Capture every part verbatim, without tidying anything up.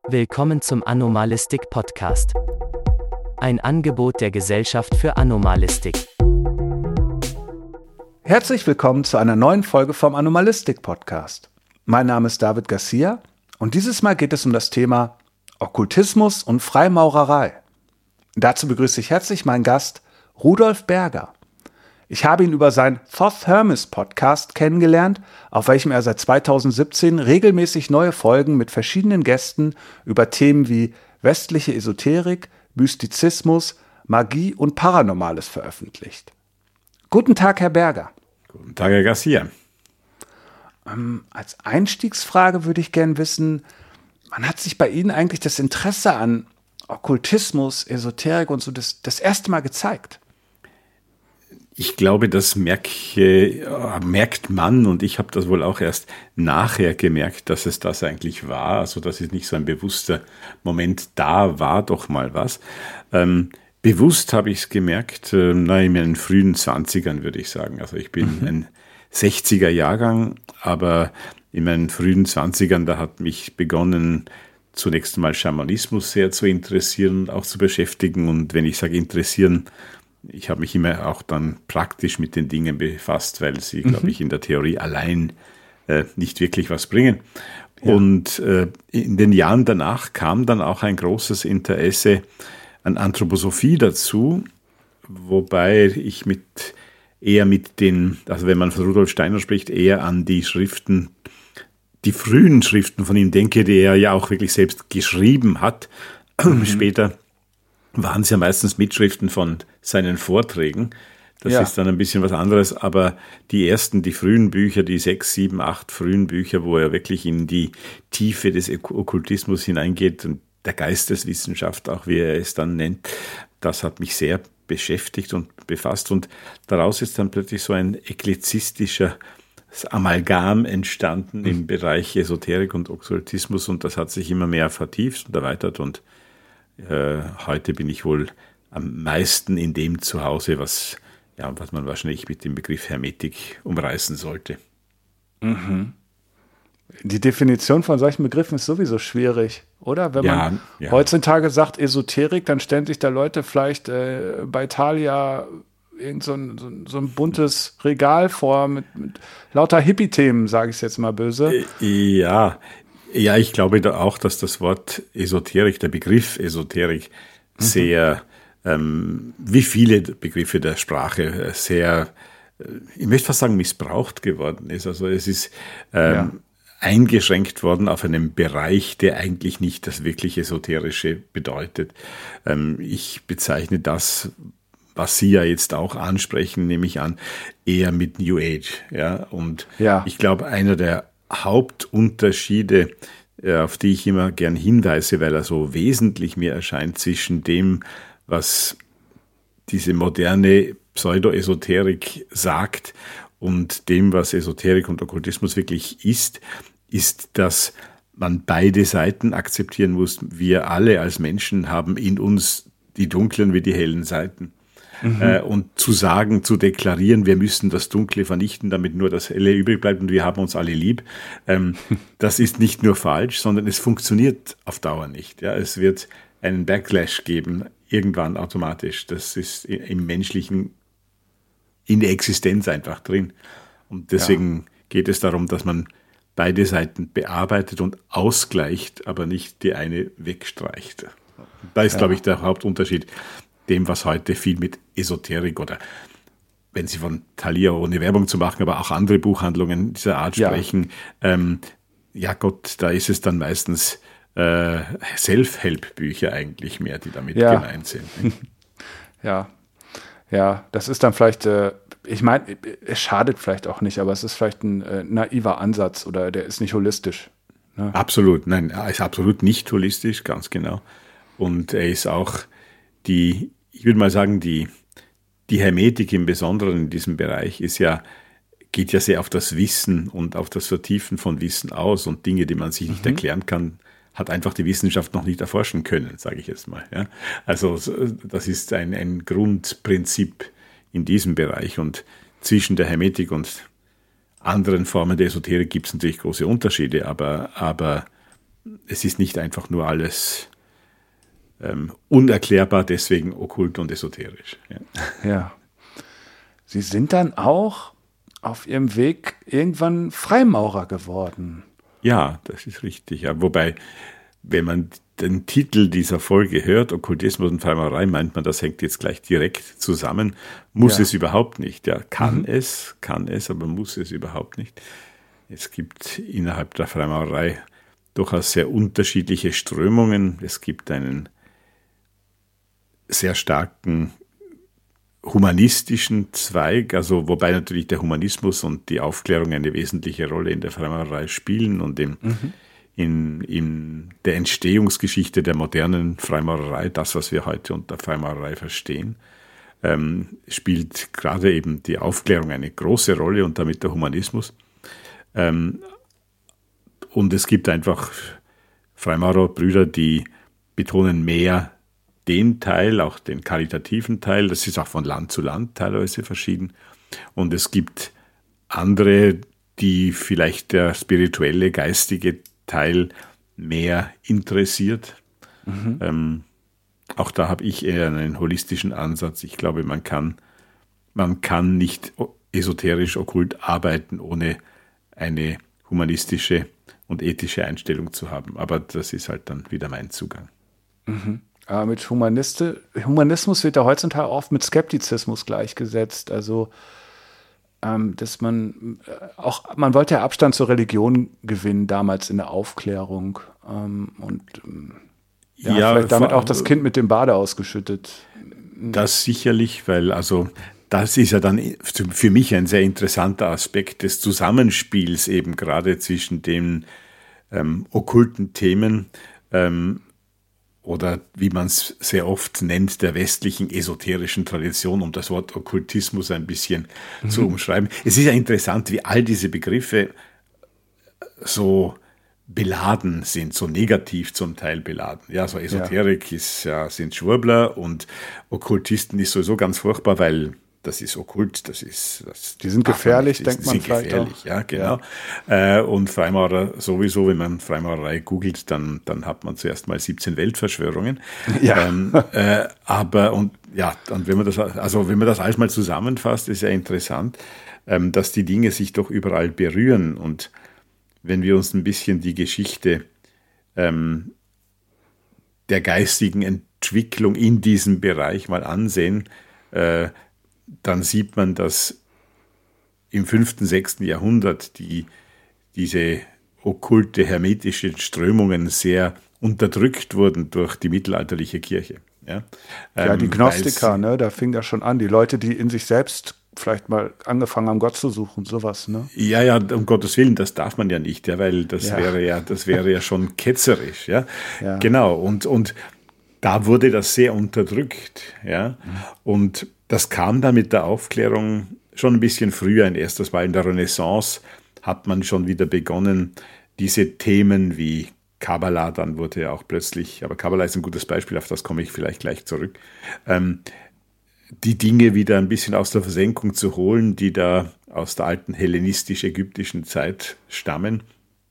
Willkommen zum Anomalistik-Podcast. Ein Angebot der Gesellschaft für Anomalistik. Herzlich willkommen zu einer neuen Folge vom Anomalistik-Podcast. Mein Name ist David Garcia und dieses Mal geht es um das Thema Okkultismus und Freimaurerei. Dazu begrüße ich herzlich meinen Gast Rudolf Berger. Ich habe ihn über seinen Thoth Hermes Podcast kennengelernt, auf welchem er seit zweitausendsiebzehn regelmäßig neue Folgen mit verschiedenen Gästen über Themen wie westliche Esoterik, Mystizismus, Magie und Paranormales veröffentlicht. Guten Tag, Herr Berger. Guten Tag, Herr Garcia. Ähm, als Einstiegsfrage würde ich gerne wissen, wann hat sich bei Ihnen eigentlich das Interesse an Okkultismus, Esoterik und so das, das erste Mal gezeigt? Ich glaube, das merke, merkt man und ich habe das wohl auch erst nachher gemerkt, dass es das eigentlich war. Also dass es nicht so ein bewusster Moment, da war doch mal was. Ähm, bewusst habe ich es gemerkt, äh, na, in meinen frühen Zwanzigern würde ich sagen. Also ich bin mhm. ein sechziger Jahrgang, aber in meinen frühen Zwanzigern, da hat mich begonnen, zunächst einmal Schamanismus sehr zu interessieren und auch zu beschäftigen. Und wenn ich sage interessieren, ich habe mich immer auch dann praktisch mit den Dingen befasst, weil sie, mhm. glaube ich, in der Theorie allein äh, nicht wirklich was bringen. Ja. Und äh, in den Jahren danach kam dann auch ein großes Interesse an Anthroposophie dazu, wobei ich mit eher mit den, also wenn man von Rudolf Steiner spricht, eher an die Schriften, die frühen Schriften von ihm denke, die er ja auch wirklich selbst geschrieben hat. Mhm. Später waren es ja meistens Mitschriften von seinen Vorträgen. Das ja. ist dann ein bisschen was anderes, aber die ersten, die frühen Bücher, die sechs, sieben, acht frühen Bücher, wo er wirklich in die Tiefe des Okkultismus hineingeht und der Geisteswissenschaft, auch wie er es dann nennt, das hat mich sehr beschäftigt und befasst und daraus ist dann plötzlich so ein eklerzistischer Amalgam entstanden mhm. im Bereich Esoterik und Okkultismus und das hat sich immer mehr vertieft und erweitert und Äh, heute bin ich wohl am meisten in dem zu Hause, was, ja, was man wahrscheinlich mit dem Begriff Hermetik umreißen sollte. Mhm. Die Definition von solchen Begriffen ist sowieso schwierig, oder? Wenn ja, man ja. heutzutage sagt Esoterik, dann stellen sich da Leute vielleicht äh, bei Thalia irgend so ein, so, so ein buntes Regal vor mit, mit lauter Hippie-Themen, sage ich jetzt mal böse. Äh, ja, Ja, ich glaube da auch, dass das Wort Esoterik, der Begriff Esoterik, mhm. sehr, ähm, wie viele Begriffe der Sprache, sehr, ich möchte fast sagen, missbraucht geworden ist. Also es ist ähm, ja. eingeschränkt worden auf einen Bereich, der eigentlich nicht das wirklich Esoterische bedeutet. Ähm, ich bezeichne das, was Sie ja jetzt auch ansprechen, nehme ich an, eher mit New Age. Ja, und ja. ich glaube, einer der Hauptunterschiede, auf die ich immer gern hinweise, weil er so wesentlich mir erscheint zwischen dem, was diese moderne Pseudo-Esoterik sagt und dem, was Esoterik und Okkultismus wirklich ist, ist, dass man beide Seiten akzeptieren muss. Wir alle als Menschen haben in uns die dunklen wie die hellen Seiten. Mhm. Äh, und zu sagen, zu deklarieren, wir müssen das Dunkle vernichten, damit nur das Helle übrig bleibt und wir haben uns alle lieb, ähm, das ist nicht nur falsch, sondern es funktioniert auf Dauer nicht. Ja? Es wird einen Backlash geben, irgendwann automatisch. Das ist im Menschlichen, in der Existenz einfach drin. Und deswegen ja. geht es darum, dass man beide Seiten bearbeitet und ausgleicht, aber nicht die eine wegstreicht. Da ist, ja. glaube ich, der Hauptunterschied dem, was heute viel mit Esoterik oder, wenn Sie von Thalia, ohne Werbung zu machen, aber auch andere Buchhandlungen dieser Art ja. sprechen, ähm, ja Gott, da ist es dann meistens äh, Self-Help-Bücher eigentlich mehr, die damit ja. gemeint sind. Ja, ja, das ist dann vielleicht, äh, ich meine, es schadet vielleicht auch nicht, aber es ist vielleicht ein äh, naiver Ansatz oder der ist nicht holistisch. Ne? Absolut, nein, er ist absolut nicht holistisch, ganz genau. Und er ist auch die Ich würde mal sagen, die, die Hermetik im Besonderen in diesem Bereich ist ja, geht ja sehr auf das Wissen und auf das Vertiefen von Wissen aus und Dinge, die man sich nicht mhm. erklären kann, hat einfach die Wissenschaft noch nicht erforschen können, sage ich jetzt mal. Ja. Also das ist ein, ein Grundprinzip in diesem Bereich und zwischen der Hermetik und anderen Formen der Esoterik gibt es natürlich große Unterschiede, aber, aber es ist nicht einfach nur alles ähm, unerklärbar, deswegen okkult und esoterisch. Ja. Ja. Sie sind dann auch auf Ihrem Weg irgendwann Freimaurer geworden. Ja, das ist richtig. Ja. Wobei, wenn man den Titel dieser Folge hört, Okkultismus und Freimaurerei, meint man, das hängt jetzt gleich direkt zusammen. Muss ja. es überhaupt nicht. Ja, kann mhm. es, kann es, aber muss es überhaupt nicht. Es gibt innerhalb der Freimaurerei durchaus sehr unterschiedliche Strömungen. Es gibt einen sehr starken humanistischen Zweig, also wobei natürlich der Humanismus und die Aufklärung eine wesentliche Rolle in der Freimaurerei spielen und im, mhm. in, in der Entstehungsgeschichte der modernen Freimaurerei, das, was wir heute unter Freimaurerei verstehen, ähm, spielt gerade eben die Aufklärung eine große Rolle und damit der Humanismus. Ähm, und es gibt einfach Freimaurerbrüder, die betonen mehr den Teil, auch den karitativen Teil, das ist auch von Land zu Land teilweise verschieden. Und es gibt andere, die vielleicht der spirituelle, geistige Teil mehr interessiert. Mhm. Ähm, auch da habe ich eher einen holistischen Ansatz. Ich glaube, man kann, man kann nicht esoterisch okkult arbeiten, ohne eine humanistische und ethische Einstellung zu haben. Aber das ist halt dann wieder mein Zugang. Mhm. Äh, mit Humaniste, Humanismus wird ja heutzutage oft mit Skeptizismus gleichgesetzt. Also, ähm, dass man äh, auch, man wollte ja Abstand zur Religion gewinnen, damals in der Aufklärung. Ähm, und ähm, ja, ja, vielleicht damit auch das Kind mit dem Bade ausgeschüttet. Das sicherlich, weil also das ist ja dann für mich ein sehr interessanter Aspekt des Zusammenspiels eben gerade zwischen den ähm, okkulten Themen ähm, oder wie man es sehr oft nennt, der westlichen esoterischen Tradition, um das Wort Okkultismus ein bisschen mhm. zu umschreiben. Es ist ja interessant, wie all diese Begriffe so beladen sind, so negativ zum Teil beladen. Ja, so Esoterik ja. ist ja, sind Schwurbler und Okkultisten ist sowieso ganz furchtbar, weil das ist okkult, das ist... Das die sind gefährlich, man denkt man vielleicht gefährlich, auch. Ja, genau. Ja. Äh, und Freimaurer sowieso, wenn man Freimaurerei googelt, dann, dann hat man zuerst mal siebzehn Weltverschwörungen. Ja. Ähm, äh, aber, und ja, und wenn man das, also wenn man das alles mal zusammenfasst, ist ja interessant, ähm, dass die Dinge sich doch überall berühren. Und wenn wir uns ein bisschen die Geschichte ähm, der geistigen Entwicklung in diesem Bereich mal ansehen, äh, dann sieht man, dass im fünften, sechsten Jahrhundert die, diese okkulte, hermetische Strömungen sehr unterdrückt wurden durch die mittelalterliche Kirche. Ja, ja die Gnostiker, ne, da fing das schon an. Die Leute, die in sich selbst vielleicht mal angefangen haben, Gott zu suchen, sowas, ne? Ja, ja, um Gottes Willen, das darf man ja nicht, ja, weil das ja. wäre ja, das wäre ja schon ketzerisch, ja. ja. Genau, und, und da wurde das sehr unterdrückt, ja. Mhm. Und das kam dann mit der Aufklärung schon ein bisschen früher. In erstes Mal in der Renaissance hat man schon wieder begonnen, diese Themen wie Kabbala, dann wurde ja auch plötzlich, aber Kabbala ist ein gutes Beispiel, auf das komme ich vielleicht gleich zurück, ähm, die Dinge wieder ein bisschen aus der Versenkung zu holen, die da aus der alten hellenistisch-ägyptischen Zeit stammen.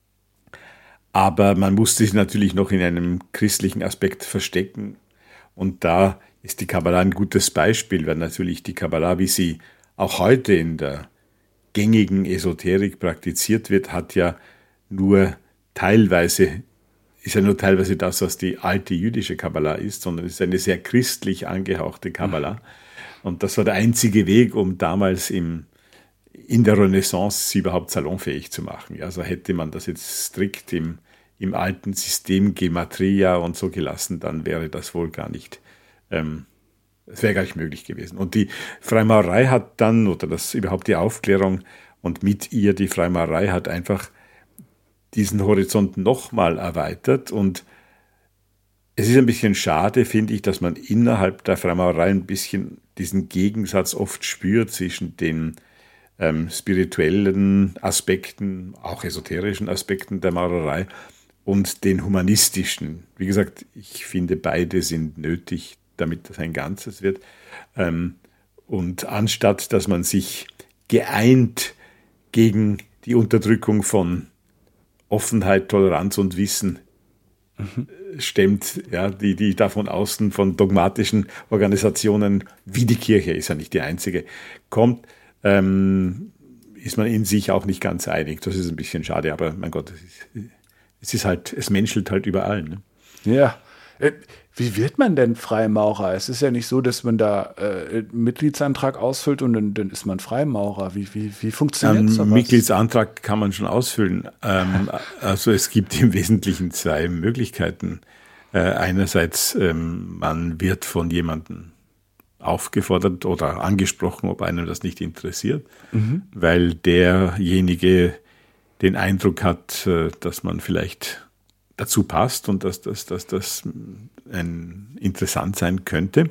Aber man musste sich natürlich noch in einem christlichen Aspekt verstecken. Und da ist die Kabbala ein gutes Beispiel, weil natürlich die Kabbala, wie sie auch heute in der gängigen Esoterik praktiziert wird, hat ja nur teilweise, ist ja nur teilweise das, was die alte jüdische Kabbala ist, sondern es ist eine sehr christlich angehauchte Kabbala. Mhm. Und das war der einzige Weg, um damals im, in der Renaissance sie überhaupt salonfähig zu machen. Also hätte man das jetzt strikt im, im alten System Gematria und so gelassen, dann wäre das wohl gar nicht Ähm, es wäre gar nicht möglich gewesen. Und die Freimaurerei hat dann, oder das überhaupt die Aufklärung und mit ihr die Freimaurerei hat einfach diesen Horizont nochmal erweitert. Und es ist ein bisschen schade, finde ich, dass man innerhalb der Freimaurerei ein bisschen diesen Gegensatz oft spürt zwischen den ähm, spirituellen Aspekten, auch esoterischen Aspekten der Maurerei und den humanistischen. Wie gesagt, ich finde, beide sind nötig, damit das ein Ganzes wird. Und anstatt, dass man sich geeint gegen die Unterdrückung von Offenheit, Toleranz und Wissen mhm. stemmt, ja, die, die da von außen von dogmatischen Organisationen, wie die Kirche ist ja nicht die einzige, kommt, ähm, ist man in sich auch nicht ganz einig. Das ist ein bisschen schade, aber mein Gott, es ist, es ist halt, es menschelt halt überall. Ne? Ja. Wie wird man denn Freimaurer? Es ist ja nicht so, dass man da äh, einen Mitgliedsantrag ausfüllt und dann, dann ist man Freimaurer. Wie, wie, wie funktioniert das? Einen Mitgliedsantrag kann man schon ausfüllen. Ähm, also es gibt im Wesentlichen zwei Möglichkeiten. Äh, einerseits, ähm, man wird von jemandem aufgefordert oder angesprochen, ob einem das nicht interessiert, mhm. weil derjenige den Eindruck hat, äh, dass man vielleicht dazu passt und dass das dass, dass ein interessant sein könnte.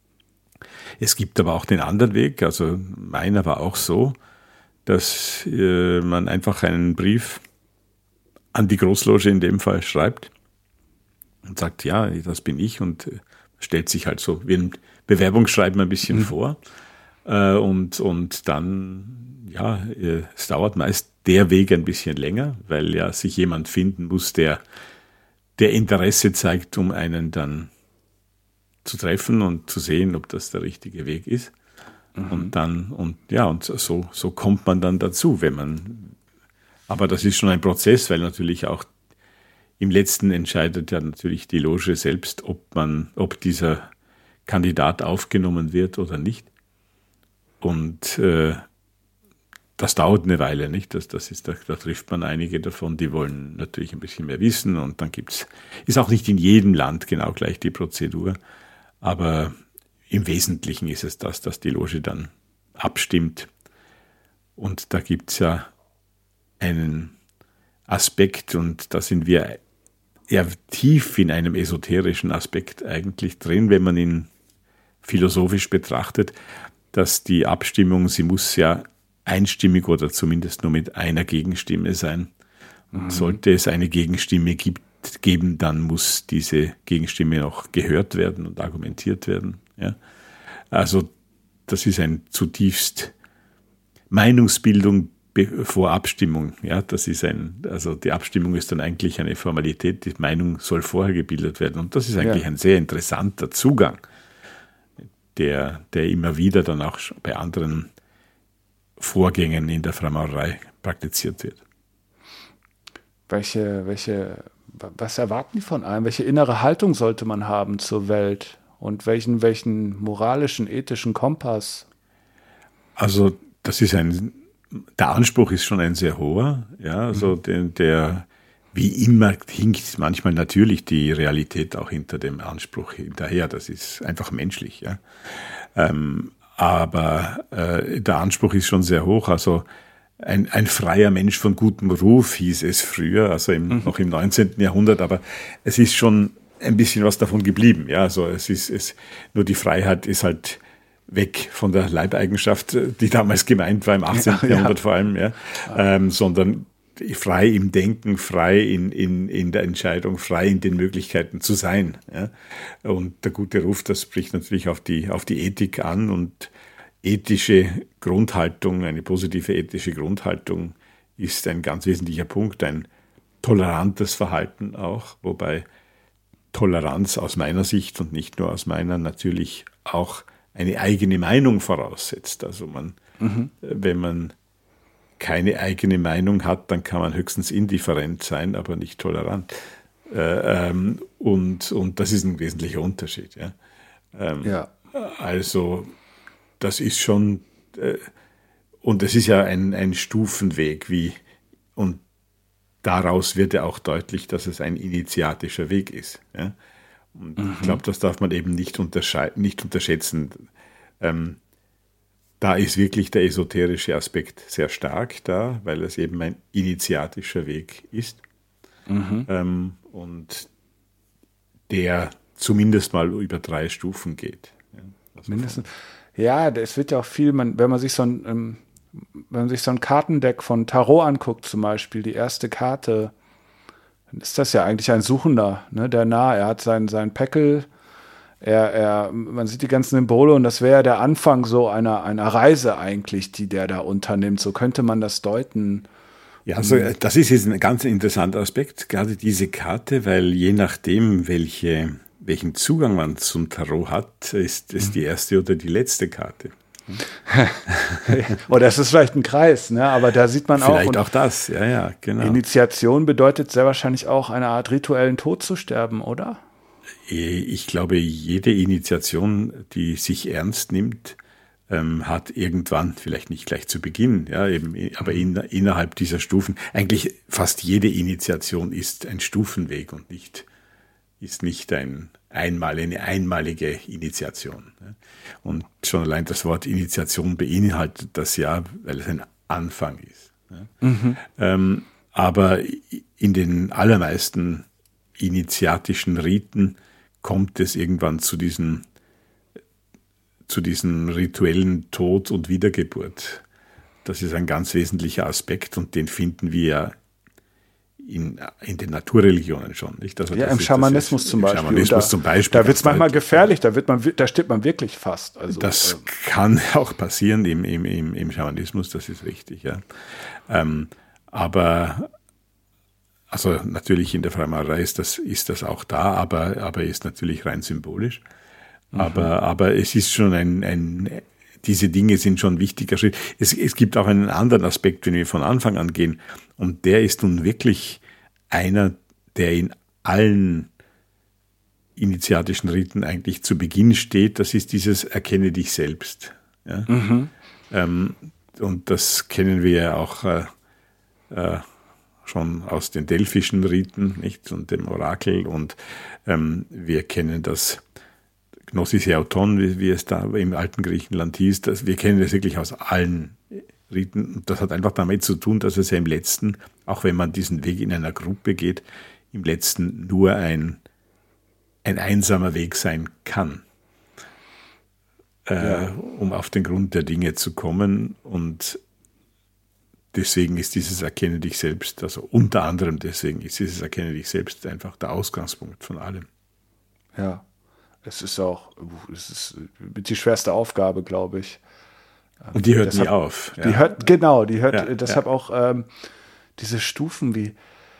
Es gibt aber auch den anderen Weg, also meiner war auch so, dass äh, man einfach einen Brief an die Großloge in dem Fall schreibt und sagt, ja, das bin ich und äh, stellt sich halt so wie ein Bewerbungsschreiben ein bisschen mhm. vor äh, und, und dann, ja, äh, es dauert meist der Weg ein bisschen länger, weil ja sich jemand finden muss, der der Interesse zeigt, um einen dann zu treffen und zu sehen, ob das der richtige Weg ist. Mhm. Und dann, und ja, und so, so kommt man dann dazu, wenn man, aber das ist schon ein Prozess, weil natürlich auch im Letzten entscheidet ja natürlich die Loge selbst, ob man, ob dieser Kandidat aufgenommen wird oder nicht. Und äh, das dauert eine Weile, nicht? Das, das ist, da, da trifft man einige davon, die wollen natürlich ein bisschen mehr wissen und dann gibt's, ist auch nicht in jedem Land genau gleich die Prozedur, aber im Wesentlichen ist es das, dass die Loge dann abstimmt und da gibt's ja einen Aspekt und da sind wir eher tief in einem esoterischen Aspekt eigentlich drin, wenn man ihn philosophisch betrachtet, dass die Abstimmung, sie muss ja einstimmig oder zumindest nur mit einer Gegenstimme sein. Mhm. Sollte es eine Gegenstimme gibt, geben, dann muss diese Gegenstimme noch gehört werden und argumentiert werden. Ja? Also das ist ein zutiefst Meinungsbildung vor Abstimmung. Ja? Das ist ein, also die Abstimmung ist dann eigentlich eine Formalität, die Meinung soll vorher gebildet werden. Und das ist eigentlich ja. ein sehr interessanter Zugang, der, der immer wieder dann auch bei anderen Vorgängen in der Freimaurerei praktiziert wird. Welche, welche, was erwarten die von einem? Welche innere Haltung sollte man haben zur Welt? Und welchen, welchen moralischen, ethischen Kompass? Also das ist ein, der Anspruch ist schon ein sehr hoher. Ja, also mhm. der, der, wie immer hinkt manchmal natürlich die Realität auch hinter dem Anspruch hinterher. Das ist einfach menschlich. Ja. Ähm, Aber äh, der Anspruch ist schon sehr hoch. Also ein, ein freier Mensch von gutem Ruf hieß es früher, also im, mhm. noch im neunzehnten Jahrhundert. Aber es ist schon ein bisschen was davon geblieben. Ja, also es ist es, nur die Freiheit ist halt weg von der Leibeigenschaft, die damals gemeint war im achtzehnten Ja, Jahrhundert ja. vor allem, ja, ja. Ähm, sondern frei im Denken, frei in, in, in der Entscheidung, frei in den Möglichkeiten zu sein. Ja. Und der gute Ruf, das spricht natürlich auf die, auf die Ethik an und ethische Grundhaltung, eine positive ethische Grundhaltung ist ein ganz wesentlicher Punkt, ein tolerantes Verhalten auch, wobei Toleranz aus meiner Sicht und nicht nur aus meiner natürlich auch eine eigene Meinung voraussetzt. Also man, mhm. wenn man keine eigene Meinung hat, dann kann man höchstens indifferent sein, aber nicht tolerant. Äh, ähm, und, und das ist ein wesentlicher Unterschied. Ja. Ähm, ja. Also das ist schon, äh, und es ist ja ein, ein Stufenweg, wie, und daraus wird ja auch deutlich, dass es ein initiatischer Weg ist. Ja. Und mhm. ich glaube, das darf man eben nicht, untersche- nicht unterschätzen. Ähm, Da ist wirklich der esoterische Aspekt sehr stark da, weil es eben ein initiatischer Weg ist. Mhm. Ähm, und der zumindest mal über drei Stufen geht. Ja, also mindestens. Ja, es wird ja auch viel, man, wenn man sich so ein, ähm, wenn man sich so ein Kartendeck von Tarot anguckt, zum Beispiel, die erste Karte, dann ist das ja eigentlich ein Suchender, ne, der nah, er hat sein, sein Päckel, Er, er, man sieht die ganzen Symbole und das wäre ja der Anfang so einer, einer Reise eigentlich, die der da unternimmt. So könnte man das deuten. Ja, also das ist jetzt ein ganz interessanter Aspekt, gerade diese Karte, weil je nachdem, welche, welchen Zugang man zum Tarot hat, ist es die erste oder die letzte Karte. Oder es ist vielleicht ein Kreis, ne? Aber da sieht man vielleicht auch. Vielleicht auch das, ja, ja, genau. Initiation bedeutet sehr wahrscheinlich auch eine Art rituellen Tod zu sterben, oder? Ich glaube, jede Initiation, die sich ernst nimmt, ähm, hat irgendwann, vielleicht nicht gleich zu Beginn, ja, eben, aber in, innerhalb dieser Stufen, eigentlich fast jede Initiation ist ein Stufenweg und nicht, ist nicht ein einmal, eine einmalige Initiation. Und schon allein das Wort Initiation beinhaltet das ja, weil es ein Anfang ist. Mhm. Ähm, aber in den allermeisten initiatischen Riten kommt es irgendwann zu diesen, zu diesem rituellen Tod und Wiedergeburt. Das ist ein ganz wesentlicher Aspekt und den finden wir ja in, in den Naturreligionen schon. Nicht? Also ja, das im ist, Schamanismus ist, zum Beispiel. Im Schamanismus da, zum Beispiel. Da wird es manchmal gefährlich, da, wird man, da stirbt man wirklich fast. Also, das ähm, kann auch passieren im, im, im, im Schamanismus, das ist richtig. Ja. Ähm, aber also natürlich in der Freimaurerei ist das, ist das auch da, aber, aber ist natürlich rein symbolisch. Mhm. Aber, aber es ist schon ein, ein, diese Dinge sind schon ein wichtiger Schritt. Es, es gibt auch einen anderen Aspekt, wenn wir von Anfang an gehen, und der ist nun wirklich einer, der in allen initiatischen Riten eigentlich zu Beginn steht. Das ist dieses Erkenne dich selbst. Ja? Mhm. Ähm, und das kennen wir ja auch äh, äh, schon aus den delphischen Riten, nicht, und dem Orakel, und ähm, wir kennen das Gnosis Eoton, wie, wie es da im alten Griechenland hieß, das, wir kennen das wirklich aus allen Riten, und das hat einfach damit zu tun, dass es ja im letzten, auch wenn man diesen Weg in einer Gruppe geht, im letzten nur ein, ein einsamer Weg sein kann, äh, ja. um auf den Grund der Dinge zu kommen, und deswegen ist dieses Erkenne dich selbst, also unter anderem deswegen ist dieses Erkenne dich selbst einfach der Ausgangspunkt von allem. Ja, es ist auch, es ist die schwerste Aufgabe, glaube ich. Und die hört deshalb, nie auf. Die ja. hört, genau, die hört ja, deshalb ja. auch ähm, diese Stufen, wie,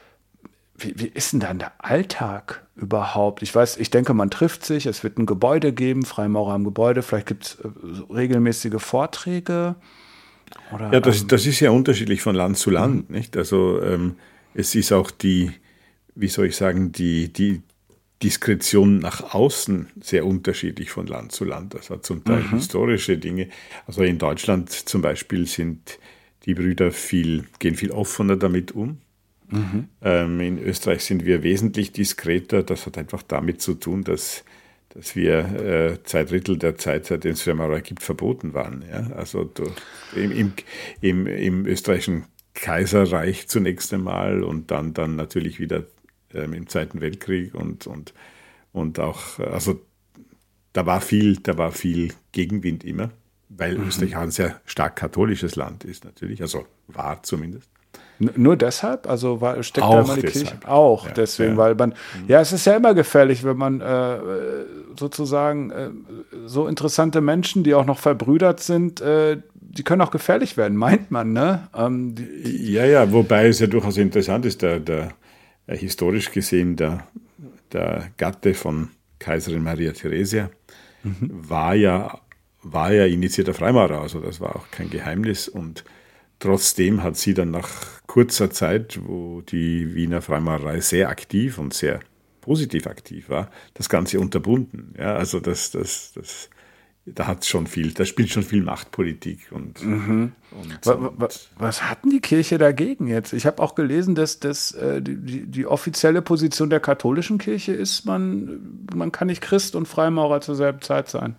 wie, wie ist denn dann der Alltag überhaupt? Ich weiß, ich denke, man trifft sich, es wird ein Gebäude geben, Freimaurer am Gebäude, vielleicht gibt es äh, regelmäßige Vorträge. Oder, ja, das, ähm, das ist ja unterschiedlich von Land zu Land, mhm. nicht? Also ähm, es ist auch die, wie soll ich sagen, die, die Diskretion nach außen sehr unterschiedlich von Land zu Land. Das hat zum Teil mhm. historische Dinge. Also in Deutschland zum Beispiel sind die Brüder viel, gehen viel offener damit um. Mhm. Ähm, in Österreich sind wir wesentlich diskreter. Das hat einfach damit zu tun, dass, dass wir äh, zwei Drittel der Zeit, seitdem es Freimaurerei gibt, verboten waren. Ja? Also durch, im, im, im, im österreichischen Kaiserreich zunächst einmal und dann, dann natürlich wieder im Zweiten Weltkrieg und, und, und auch, also da war viel, da war viel Gegenwind immer, weil mhm. Österreich auch ein sehr stark katholisches Land ist natürlich, also war zumindest. N- nur deshalb? Also war, steckt auch da immer die deshalb. Kirche? Auch ja, deswegen, ja. weil man, ja, es ist ja immer gefährlich, wenn man äh, sozusagen äh, so interessante Menschen, die auch noch verbrüdert sind, äh, die können auch gefährlich werden, meint man, ne? Ähm, die, ja, ja, wobei es ja durchaus interessant ist, der, der historisch gesehen, der, der Gatte von Kaiserin Maria Theresia mhm. war ja, war ja initiierter Freimaurer, also das war auch kein Geheimnis, und trotzdem hat sie dann nach kurzer Zeit, wo die Wiener Freimaurerei sehr aktiv und sehr positiv aktiv war, das Ganze unterbunden. Ja, also das, das, das, da hat schon viel, da spielt schon viel Machtpolitik und, mhm. und, was, und was hatten die Kirche dagegen jetzt? Ich habe auch gelesen, dass, dass äh, die, die offizielle Position der katholischen Kirche ist, man, man kann nicht Christ und Freimaurer zur selben Zeit sein.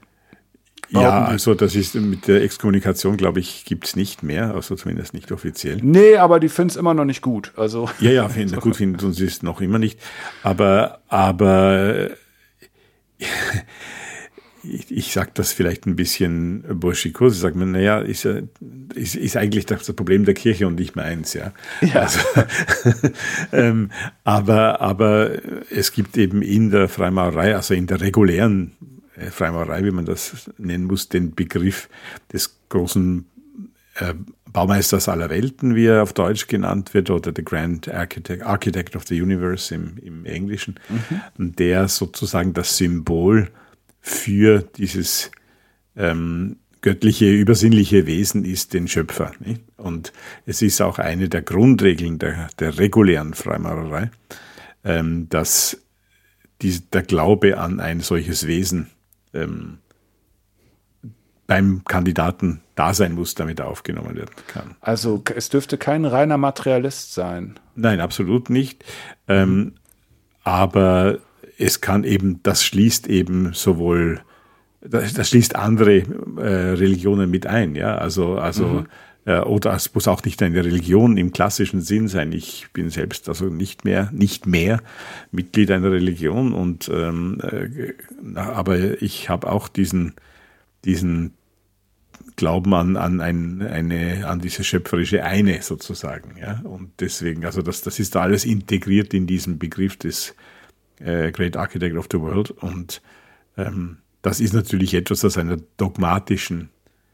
Ja, also das ist mit der Exkommunikation, glaube ich, gibt es nicht mehr, also zumindest nicht offiziell. Nee, aber die finden es immer noch nicht gut. Also. Ja, ja, find, gut finden tun sie es noch immer nicht. Aber, aber ich, ich sage das vielleicht ein bisschen burschikos. Ich sage mir, naja, ist, ja, ist, ist eigentlich das Problem der Kirche und nicht meins. Ja. ja. Also, ähm, aber, aber es gibt eben in der Freimaurerei, also in der regulären Freimaurerei, wie man das nennen muss, den Begriff des großen äh, Baumeisters aller Welten, wie er auf Deutsch genannt wird, oder The Grand Architect, Architect of the Universe im, im Englischen, mhm. der sozusagen das Symbol für dieses ähm, göttliche, übersinnliche Wesen ist, den Schöpfer. Nicht? Und es ist auch eine der Grundregeln der, der regulären Freimaurerei, ähm, dass die, der Glaube an ein solches Wesen ähm, beim Kandidaten da sein muss, damit er aufgenommen werden kann. Also es dürfte kein reiner Materialist sein. Nein, absolut nicht. Ähm, mhm. Aber es kann eben, das schließt eben sowohl, das, das schließt andere äh, Religionen mit ein, ja, also, also mhm. äh, oder es muss auch nicht eine Religion im klassischen Sinn sein. Ich bin selbst also nicht mehr, nicht mehr Mitglied einer Religion und ähm, äh, aber ich habe auch diesen, diesen Glauben an, an, ein, eine, an diese schöpferische Eine sozusagen. Ja? Und deswegen, also das, das ist alles integriert in diesen Begriff des äh, Great Architect of the World. Und ähm, das ist natürlich etwas, das einer dogmatischen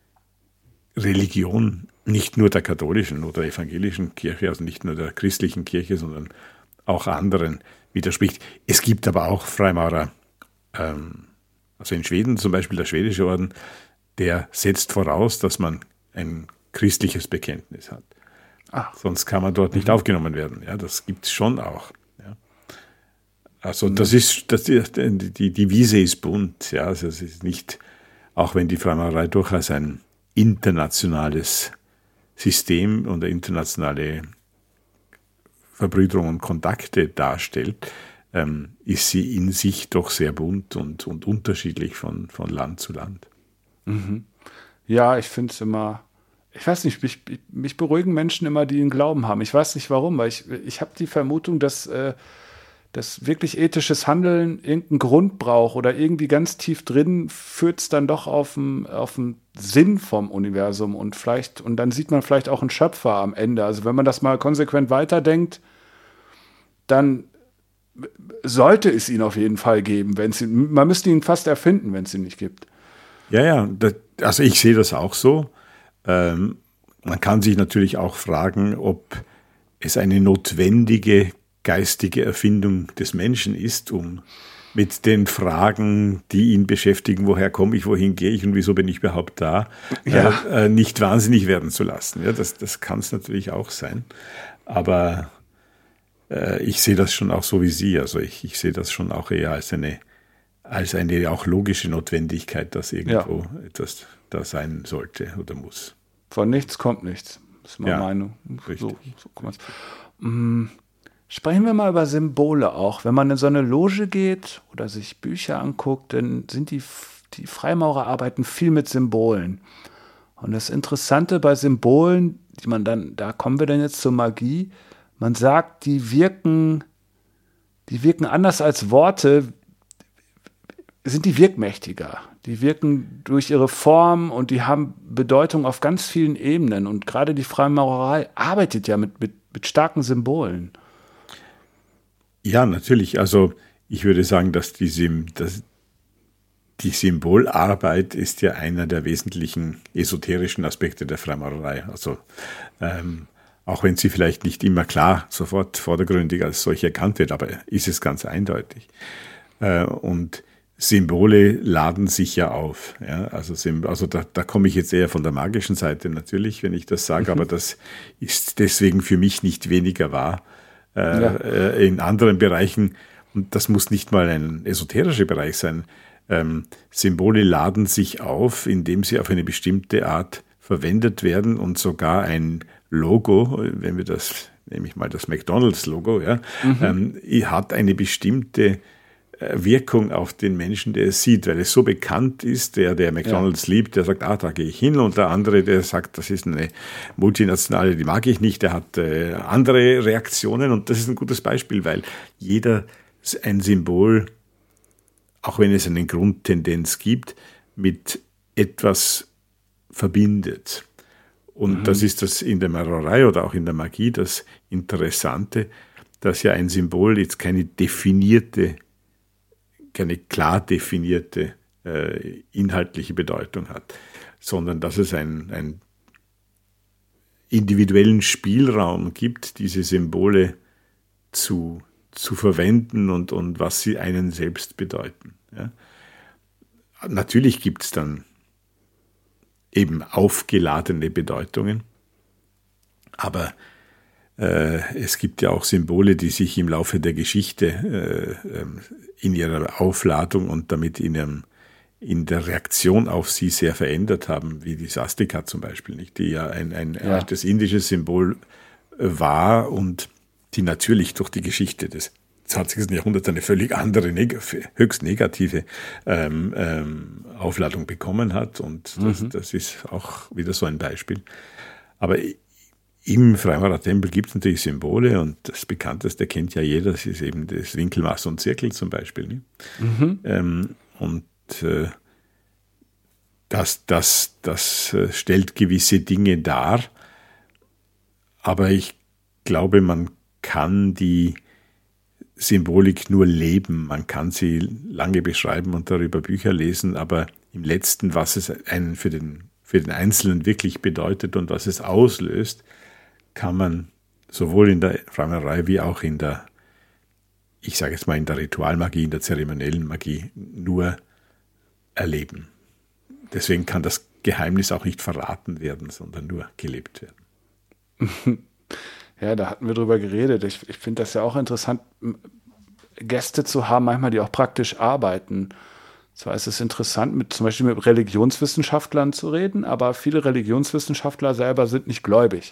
Religion, nicht nur der katholischen oder evangelischen Kirche, also nicht nur der christlichen Kirche, sondern auch anderen widerspricht. Es gibt aber auch Freimaurer, ähm, also in Schweden zum Beispiel der schwedische Orden, der setzt voraus, dass man ein christliches Bekenntnis hat. Ah. Sonst kann man dort nicht mhm. aufgenommen werden. Ja, das gibt es schon auch. Ja. Also mhm. das ist, das, die, die, die Wiese ist bunt. Ja, also es ist nicht, auch wenn die Freimaurerei durchaus ein internationales System und eine internationale Verbrüderung und Kontakte darstellt, ähm, ist sie in sich doch sehr bunt und, und unterschiedlich von, von Land zu Land. Ja, ich finde es immer, ich weiß nicht, mich, mich beruhigen Menschen immer, die einen Glauben haben. Ich weiß nicht warum, weil ich, ich habe die Vermutung, dass, äh, dass wirklich ethisches Handeln irgendeinen Grund braucht oder irgendwie ganz tief drin führt es dann doch auf den auf den Sinn vom Universum und vielleicht, und dann sieht man vielleicht auch einen Schöpfer am Ende. Also wenn man das mal konsequent weiterdenkt, dann sollte es ihn auf jeden Fall geben. Wenn's ihn, man müsste ihn fast erfinden, wenn es ihn nicht gibt. Ja, ja, das, also ich sehe das auch so. Ähm, man kann sich natürlich auch fragen, ob es eine notwendige geistige Erfindung des Menschen ist, um mit den Fragen, die ihn beschäftigen, woher komme ich, wohin gehe ich und wieso bin ich überhaupt da, ja. äh, äh, nicht wahnsinnig werden zu lassen. Ja, das das kann es natürlich auch sein. Aber äh, ich sehe das schon auch so wie Sie. Also ich, ich sehe das schon auch eher als eine als eine auch logische Notwendigkeit, dass irgendwo ja. etwas da sein sollte oder muss. Von nichts kommt nichts, ist meine ja, Meinung. Richtig. So, so kann man's. Mhm. Sprechen wir mal über Symbole auch. Wenn man in so eine Loge geht oder sich Bücher anguckt, dann sind die, die Freimaurer arbeiten viel mit Symbolen. Und das Interessante bei Symbolen, die man dann, da kommen wir dann jetzt zur Magie, man sagt, die wirken, die wirken anders als Worte, sind die wirkmächtiger. Die wirken durch ihre Form und die haben Bedeutung auf ganz vielen Ebenen. Und gerade die Freimaurerei arbeitet ja mit, mit, mit starken Symbolen. Ja, natürlich. Also ich würde sagen, dass die, dass die Symbolarbeit ist ja einer der wesentlichen esoterischen Aspekte der Freimaurerei. Also ähm, auch wenn sie vielleicht nicht immer klar sofort vordergründig als solche erkannt wird, aber ist es ganz eindeutig. Äh, und Symbole laden sich ja auf. Ja? Also, also da, da komme ich jetzt eher von der magischen Seite natürlich, wenn ich das sage, mhm. aber das ist deswegen für mich nicht weniger wahr. Äh, ja. äh, in anderen Bereichen, und das muss nicht mal ein esoterischer Bereich sein, ähm, Symbole laden sich auf, indem sie auf eine bestimmte Art verwendet werden und sogar ein Logo, wenn wir das, nehme ich mal das McDonalds-Logo, ja, mhm. ähm, hat eine bestimmte Wirkung auf den Menschen, der es sieht, weil es so bekannt ist, der, der McDonalds ja. liebt, der sagt, ah, da gehe ich hin, und der andere, der sagt, das ist eine multinationale, die mag ich nicht, der hat äh, andere Reaktionen, und das ist ein gutes Beispiel, weil jeder ein Symbol, auch wenn es eine Grundtendenz gibt, mit etwas verbindet. Und mhm. das ist das in der Maurerei oder auch in der Magie das Interessante, dass ja ein Symbol jetzt keine definierte keine klar definierte äh, inhaltliche Bedeutung hat, sondern dass es ein, ein individuellen Spielraum gibt, diese Symbole zu, zu verwenden und, und was sie einen selbst bedeuten. Ja. Natürlich gibt es dann eben aufgeladene Bedeutungen, aber äh, es gibt ja auch Symbole, die sich im Laufe der Geschichte äh, in ihrer Aufladung und damit in, ihrem, in der Reaktion auf sie sehr verändert haben, wie die Swastika zum Beispiel, nicht? Die ja ein, ein ja. altes indisches Symbol war und die natürlich durch die Geschichte des zwanzigsten Jahrhunderts eine völlig andere, neg- höchst negative ähm, ähm, Aufladung bekommen hat. Und das, mhm. das ist auch wieder so ein Beispiel. Aber im Freimaurertempel gibt es natürlich Symbole und das bekannteste kennt ja jeder, das ist eben das Winkelmaß und Zirkel zum Beispiel. Ne? Mhm. Ähm, und äh, das, das, das äh, stellt gewisse Dinge dar, aber ich glaube, man kann die Symbolik nur leben. Man kann sie lange beschreiben und darüber Bücher lesen, aber im Letzten, was es einen für den, für den Einzelnen wirklich bedeutet und was es auslöst, kann man sowohl in der Freimaurerei wie auch in der, ich sage jetzt mal in der Ritualmagie, in der zeremoniellen Magie nur erleben. Deswegen kann das Geheimnis auch nicht verraten werden, sondern nur gelebt werden. Ja, da hatten wir drüber geredet. Ich, ich finde das ja auch interessant, Gäste zu haben, manchmal, die auch praktisch arbeiten. Zwar ist es interessant, mit, zum Beispiel mit Religionswissenschaftlern zu reden, aber viele Religionswissenschaftler selber sind nicht gläubig.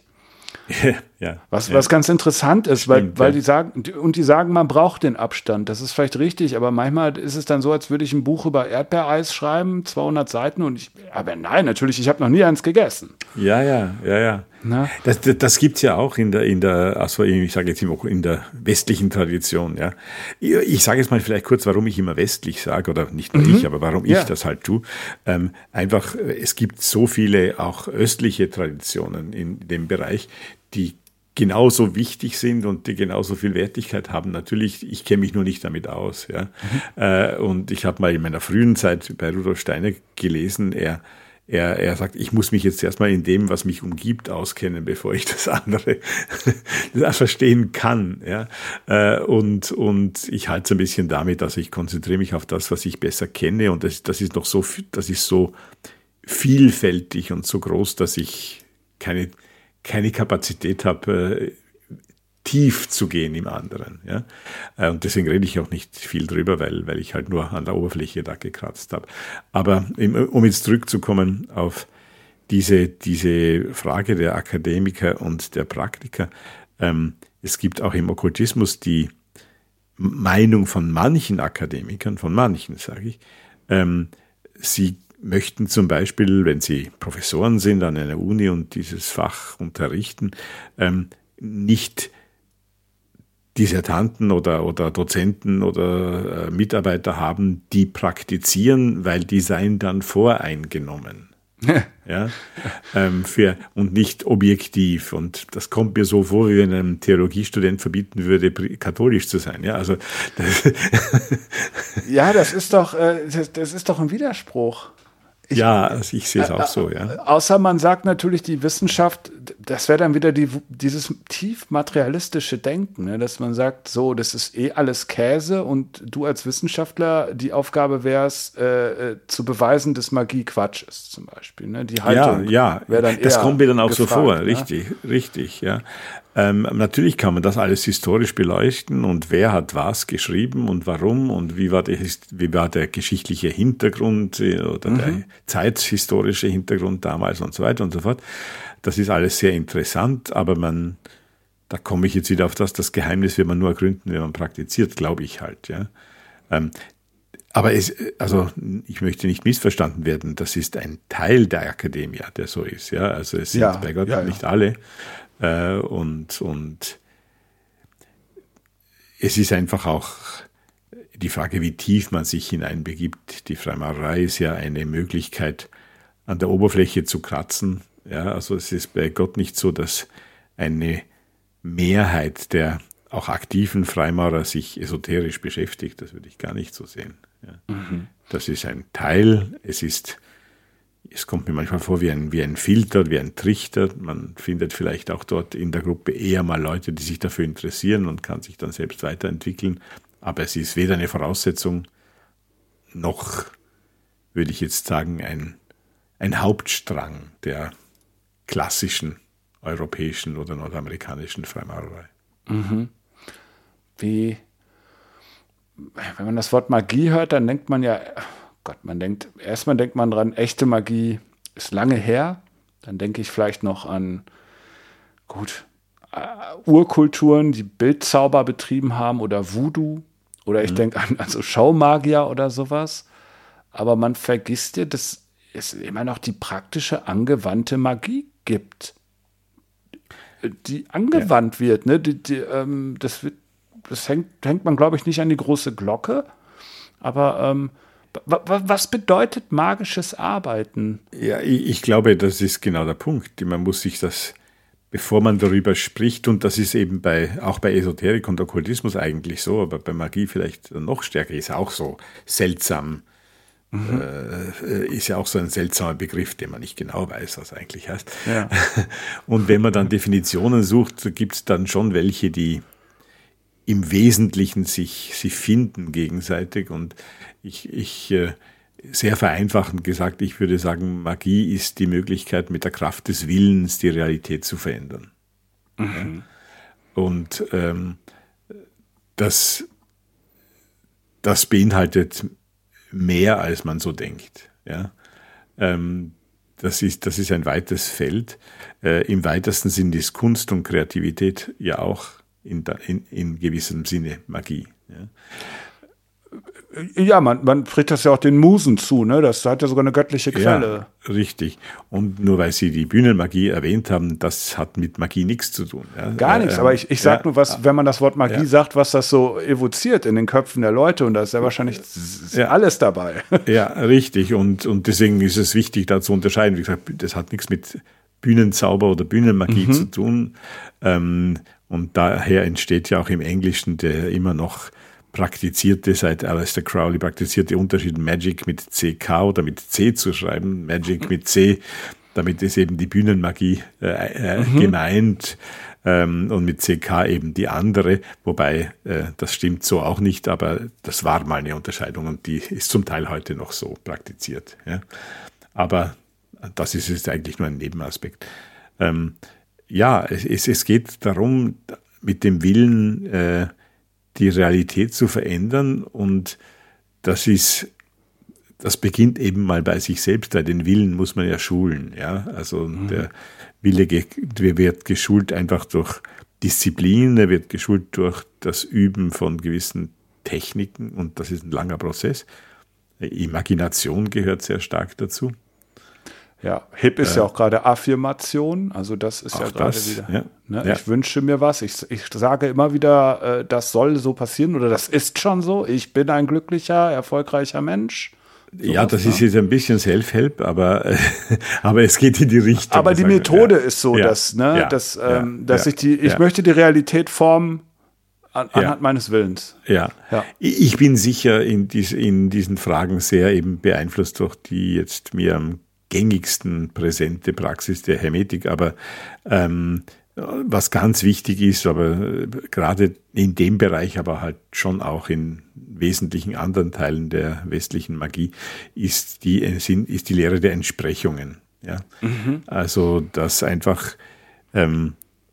Ja, was, ja. was ganz interessant ist, Stimmt, weil, weil ja. die sagen, und die sagen, man braucht den Abstand. Das ist vielleicht richtig, aber manchmal ist es dann so, als würde ich ein Buch über Erdbeereis schreiben, zweihundert Seiten, und ich, aber nein, natürlich, ich habe noch nie eins gegessen. Ja, ja, ja, ja. Na? Das, das, das gibt es ja auch in der, in der, also ich sage jetzt immer in der westlichen Tradition, ja. Ich, ich sage jetzt mal vielleicht kurz, warum ich immer westlich sage, oder nicht nur mhm. ich, aber warum ja. ich das halt tue. Ähm, einfach, es gibt so viele auch östliche Traditionen in dem Bereich, die genauso wichtig sind und die genauso viel Wertigkeit haben. Natürlich, ich kenne mich nur nicht damit aus. Ja. Mhm. Äh, und ich habe mal in meiner frühen Zeit bei Rudolf Steiner gelesen, er Er, er sagt, ich muss mich jetzt erstmal in dem, was mich umgibt, auskennen, bevor ich das andere das verstehen kann. Ja? Und, und ich halte es ein bisschen damit, dass ich konzentriere mich auf das, was ich besser kenne. Und das, das ist noch so, das ist so vielfältig und so groß, dass ich keine, keine Kapazität habe, tief zu gehen im anderen. Ja? Und deswegen rede ich auch nicht viel drüber, weil, weil ich halt nur an der Oberfläche da gekratzt habe. Aber um jetzt zurückzukommen auf diese, diese Frage der Akademiker und der Praktiker, ähm, es gibt auch im Okkultismus die Meinung von manchen Akademikern, von manchen sage ich, ähm, sie möchten zum Beispiel, wenn sie Professoren sind an einer Uni und dieses Fach unterrichten, ähm, nicht Dissertanten oder, oder Dozenten oder äh, Mitarbeiter haben, die praktizieren, weil die seien dann voreingenommen. ja, ähm, für, und nicht objektiv. Und das kommt mir so vor, wie wenn einem Theologiestudent verbieten würde, katholisch zu sein. Ja, also das ja, das ist doch, äh, das, das ist doch ein Widerspruch. Ich, ja, also ich sehe es auch so, ja. Außer man sagt natürlich, die Wissenschaft, das wäre dann wieder die, dieses tief materialistische Denken, ne? Dass man sagt, so, das ist eh alles Käse und du als Wissenschaftler, die Aufgabe wäre es, äh, zu beweisen, dass Magie Quatsch ist, zum Beispiel. Ne? Die Haltung ja, ja, wäre dann eher das kommt mir dann auch gefragt, so vor, ne? richtig, richtig, ja. Ähm, natürlich kann man das alles historisch beleuchten und wer hat was geschrieben und warum und wie war der, wie war der geschichtliche Hintergrund oder mhm. der zeithistorische Hintergrund damals und so weiter und so fort. Das ist alles sehr interessant, aber man, da komme ich jetzt wieder auf das, das Geheimnis wird man nur ergründen, wenn man praktiziert, glaube ich halt, ja. Ähm, aber es, also ich möchte nicht missverstanden werden, das ist ein Teil der Akademie, der so ist, ja. Also es sind ja, bei Gott ja, nicht ja. alle. Äh, und, und es ist einfach auch die Frage, wie tief man sich hineinbegibt. Die Freimaurerei ist ja eine Möglichkeit, an der Oberfläche zu kratzen. Ja, also es ist bei Gott nicht so, dass eine Mehrheit der auch aktiven Freimaurer sich esoterisch beschäftigt. Das würde ich gar nicht so sehen. Ja. Mhm. Das ist ein Teil. Es ist es kommt mir manchmal vor wie ein, wie ein Filter, wie ein Trichter. Man findet vielleicht auch dort in der Gruppe eher mal Leute, die sich dafür interessieren und kann sich dann selbst weiterentwickeln. Aber es ist weder eine Voraussetzung, noch, würde ich jetzt sagen, ein, ein Hauptstrang der klassischen europäischen oder nordamerikanischen Freimaurerei. Mhm. Wie, wenn man das Wort Magie hört, dann denkt man ja, Gott, man denkt, erstmal denkt man dran, echte Magie ist lange her. Dann denke ich vielleicht noch an, gut, uh, Urkulturen, die Bildzauber betrieben haben oder Voodoo. Oder ich mhm. denke an, an so Schaumagier oder sowas. Aber man vergisst ja, dass es immer noch die praktische, angewandte Magie gibt. Die angewandt ja. wird. Ne? Die, die, ähm, das wird, das hängt, hängt man, glaube ich, nicht an die große Glocke. Aber ähm, was bedeutet magisches Arbeiten? Ja, ich, ich glaube, das ist genau der Punkt. Man muss sich das, bevor man darüber spricht, und das ist eben bei, auch bei Esoterik und Okkultismus eigentlich so, aber bei Magie vielleicht noch stärker, ist auch so seltsam. Mhm. Äh, ist ja auch so ein seltsamer Begriff, den man nicht genau weiß, was eigentlich heißt. Ja. Und wenn man dann Definitionen sucht, gibt es dann schon welche, die im Wesentlichen sich, sich finden gegenseitig. Und ich, ich äh, sehr vereinfachend gesagt, ich würde sagen, Magie ist die Möglichkeit, mit der Kraft des Willens die Realität zu verändern. Mhm. Ja? Und ähm, das, das beinhaltet mehr, als man so denkt. Ja? Ähm, das ist, das ist ein weites Feld. Äh, im weitesten Sinn ist Kunst und Kreativität ja auch in, in, in gewissem Sinne Magie. Ja, ja man, man spricht das ja auch den Musen zu, ne? Das hat ja sogar eine göttliche Quelle. Ja, richtig. Und nur weil Sie die Bühnenmagie erwähnt haben, das hat mit Magie nichts zu tun. Ja? Gar nichts, äh, aber ich, ich sage ja, nur, was, wenn man das Wort Magie ja. sagt, was das so evoziert in den Köpfen der Leute, und da ist ja wahrscheinlich ja. alles dabei. Ja, richtig. Und, und deswegen ist es wichtig, da zu unterscheiden. Wie gesagt, das hat nichts mit Bühnenzauber oder Bühnenmagie mhm. zu tun. Ähm, und daher entsteht ja auch im Englischen der immer noch praktizierte, seit Aleister Crowley praktizierte Unterschied, Magic mit C K oder mit C zu schreiben, Magic mit C, damit ist eben die Bühnenmagie äh, mhm. gemeint ähm, und mit C K eben die andere, wobei äh, das stimmt so auch nicht, aber das war mal eine Unterscheidung und die ist zum Teil heute noch so praktiziert. Ja. Aber das ist jetzt eigentlich nur ein Nebenaspekt. Ähm, ja, es, es geht darum, mit dem Willen äh, die Realität zu verändern, und das ist, das beginnt eben mal bei sich selbst, weil den Willen muss man ja schulen, ja, also mhm. der Wille der wird geschult einfach durch Disziplin, er wird geschult durch das Üben von gewissen Techniken, und das ist ein langer Prozess. Imagination gehört sehr stark dazu. Ja, hip ist äh, ja auch gerade Affirmation, also das ist ja gerade das, wieder, ja, ne? Ja. Ich wünsche mir was, ich, ich sage immer wieder, äh, das soll so passieren oder das ist schon so, ich bin ein glücklicher, erfolgreicher Mensch. So ja, was, das ne? ist jetzt ein bisschen Self-Help, aber, äh, aber es geht in die Richtung. Aber die Methode ja. ist so, ja. dass, ne, ja. dass, ähm, ja. dass ja. ich die, ich ja. möchte die Realität formen an, anhand ja. meines Willens. Ja. ja, ich bin sicher in, dies, in diesen Fragen sehr eben beeinflusst durch die jetzt mir am gängigsten präsente Praxis der Hermetik, aber ähm, was ganz wichtig ist, aber äh, gerade in dem Bereich, aber halt schon auch in wesentlichen anderen Teilen der westlichen Magie, ist die, ist die Lehre der Entsprechungen. Ja? Mhm. Also, dass einfach ähm,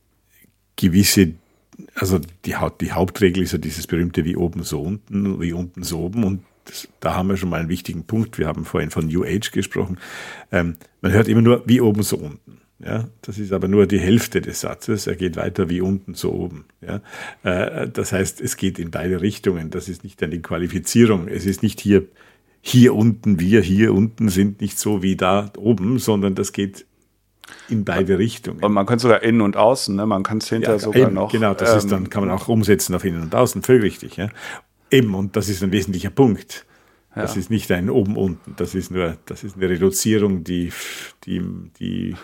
gewisse, also die, die Hauptregel ist ja dieses berühmte wie oben so unten, wie unten so oben, und Das, da haben wir schon mal einen wichtigen Punkt. Wir haben vorhin von New Age gesprochen. Ähm, man hört immer nur wie oben, so unten. Ja? Das ist aber nur die Hälfte des Satzes. Er geht weiter wie unten, so oben. Ja? Äh, das heißt, es geht in beide Richtungen. Das ist nicht eine Qualifizierung. Es ist nicht hier, hier unten, wir hier unten sind nicht so wie da oben, sondern das geht in beide Richtungen. Und man kann sogar innen und außen, ne? Man kann es hinterher ja, sogar eben, noch. Genau, das ähm, ist dann, kann man auch umsetzen auf innen und außen. Völlig richtig, ja. Eben, und das ist ein wesentlicher Punkt. Das ja. ist nicht ein oben-unten, das ist nur, das ist eine Reduzierung, die, die, die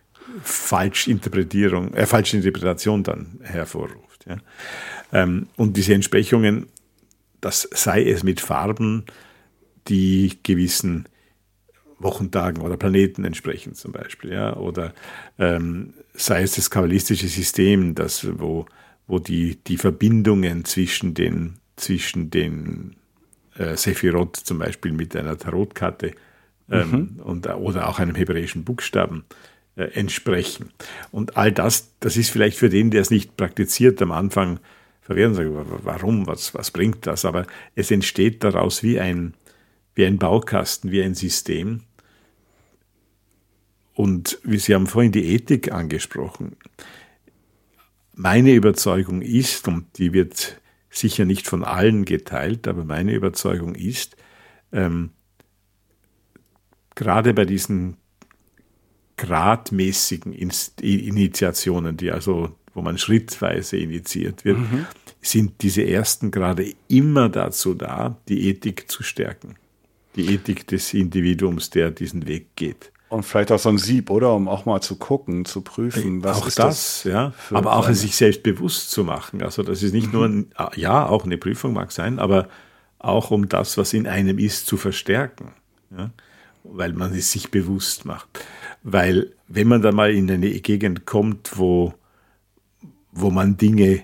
Falschinterpretierung, äh, falsche Interpretation dann hervorruft. Ja. Ähm, und diese Entsprechungen, das sei es mit Farben, die gewissen Wochentagen oder Planeten entsprechen zum Beispiel, ja, oder ähm, sei es das kabbalistische System, das, wo, wo die, die Verbindungen zwischen den, zwischen den äh, Sephirot zum Beispiel mit einer Tarotkarte ähm, mhm. und, oder auch einem hebräischen Buchstaben äh, entsprechen. Und all das, das ist vielleicht für den, der es nicht praktiziert, am Anfang verwirrend, sagt, warum, was, was bringt das? Aber es entsteht daraus wie ein, wie ein Baukasten, wie ein System. Und Sie haben vorhin die Ethik angesprochen. Meine Überzeugung ist, und die wird sicher nicht von allen geteilt, aber meine Überzeugung ist, ähm, gerade bei diesen gradmäßigen Initiationen, die also, wo man schrittweise initiiert wird, mhm. sind diese ersten Grade immer dazu da, die Ethik zu stärken. Die Ethik des Individuums, der diesen Weg geht. Und vielleicht auch so ein Sieb, oder? Um auch mal zu gucken, zu prüfen, was auch ist das, das ja. Aber auch es sich selbst bewusst zu machen. Also das ist nicht mhm. nur, ein, ja, auch eine Prüfung mag sein, aber auch um das, was in einem ist, zu verstärken. Ja? Weil man es sich bewusst macht. Weil wenn man da mal in eine Gegend kommt, wo, wo man Dinge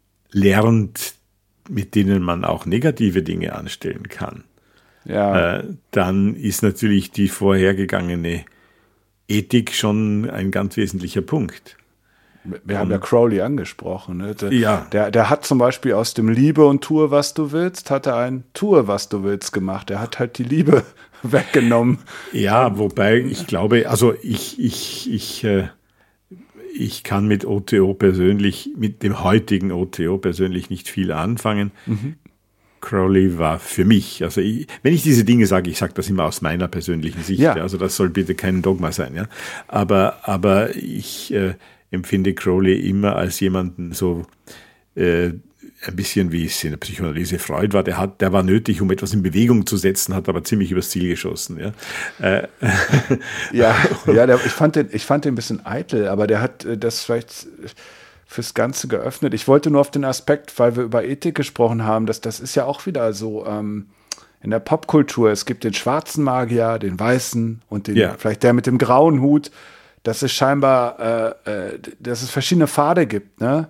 lernt, mit denen man auch negative Dinge anstellen kann, ja. äh, dann ist natürlich die vorhergegangene Ethik schon ein ganz wesentlicher Punkt. Wir haben ja Crowley angesprochen. Ne? Der, ja. der, der hat zum Beispiel aus dem Liebe und Tue, was du willst, hat er ein Tue, was du willst gemacht. Er hat halt die Liebe weggenommen. Ja, wobei ich glaube, also ich, ich, ich, äh, ich kann mit O T O persönlich, mit dem heutigen O T O persönlich nicht viel anfangen. Mhm. Crowley war für mich, also ich, wenn ich diese Dinge sage, ich sage das immer aus meiner persönlichen Sicht, ja. also das soll bitte kein Dogma sein, ja. Aber, aber ich äh, empfinde Crowley immer als jemanden so äh, ein bisschen wie es in der Psychoanalyse Freud war, der hat, der war nötig, um etwas in Bewegung zu setzen, hat aber ziemlich übers Ziel geschossen, ja. Äh, ja, ja der, ich fand den, ich fand den ein bisschen eitel, aber der hat das vielleicht fürs Ganze geöffnet. Ich wollte nur auf den Aspekt, weil wir über Ethik gesprochen haben, dass das ist ja auch wieder so ähm, in der Popkultur. Es gibt den schwarzen Magier, den weißen und den ja. vielleicht der mit dem grauen Hut. Dass es scheinbar, äh, äh, dass es verschiedene Pfade gibt, ne?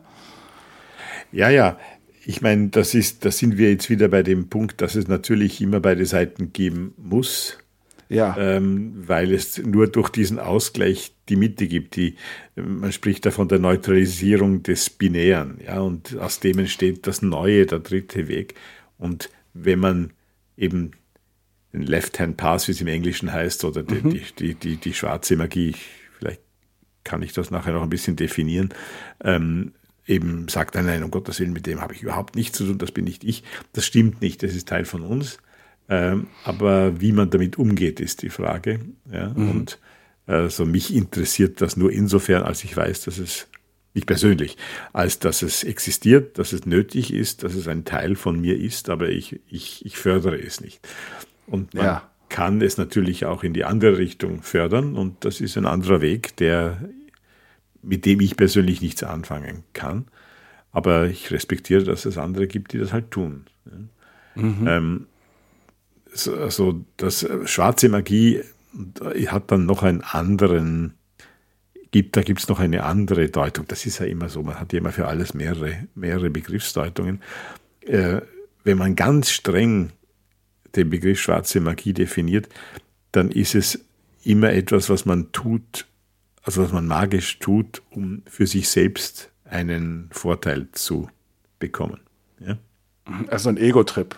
Ja, ja. Ich meine, das ist, da sind wir jetzt wieder bei dem Punkt, dass es natürlich immer beide Seiten geben muss. Ja. Ähm, weil es nur durch diesen Ausgleich die Mitte gibt. Die, man spricht da von der Neutralisierung des Binären, ja, und aus dem entsteht das Neue, der dritte Weg. Und wenn man eben den Left-Hand-Pass, wie es im Englischen heißt, oder die, mhm. die, die, die, die schwarze Magie, vielleicht kann ich das nachher noch ein bisschen definieren, ähm, eben sagt, nein, nein, um Gottes Willen, mit dem habe ich überhaupt nichts zu tun, das bin nicht ich. Das stimmt nicht, das ist Teil von uns. Ähm, aber wie man damit umgeht, ist die Frage. Ja? Mhm. Und also mich interessiert das nur insofern, als ich weiß, dass es, nicht persönlich, als dass es existiert, dass es nötig ist, dass es ein Teil von mir ist, aber ich, ich, ich fördere es nicht. Und man ja. kann es natürlich auch in die andere Richtung fördern und das ist ein anderer Weg, der, mit dem ich persönlich nichts anfangen kann. Aber ich respektiere, dass es andere gibt, die das halt tun. Mhm. Ähm, so, also das schwarze Magie hat dann noch einen anderen, gibt, da gibt es noch eine andere Deutung. Das ist ja immer so, man hat ja immer für alles mehrere, mehrere Begriffsdeutungen. Äh, wenn man ganz streng den Begriff schwarze Magie definiert, dann ist es immer etwas, was man tut, also was man magisch tut, um für sich selbst einen Vorteil zu bekommen. Ja? Also ein Ego-Trip.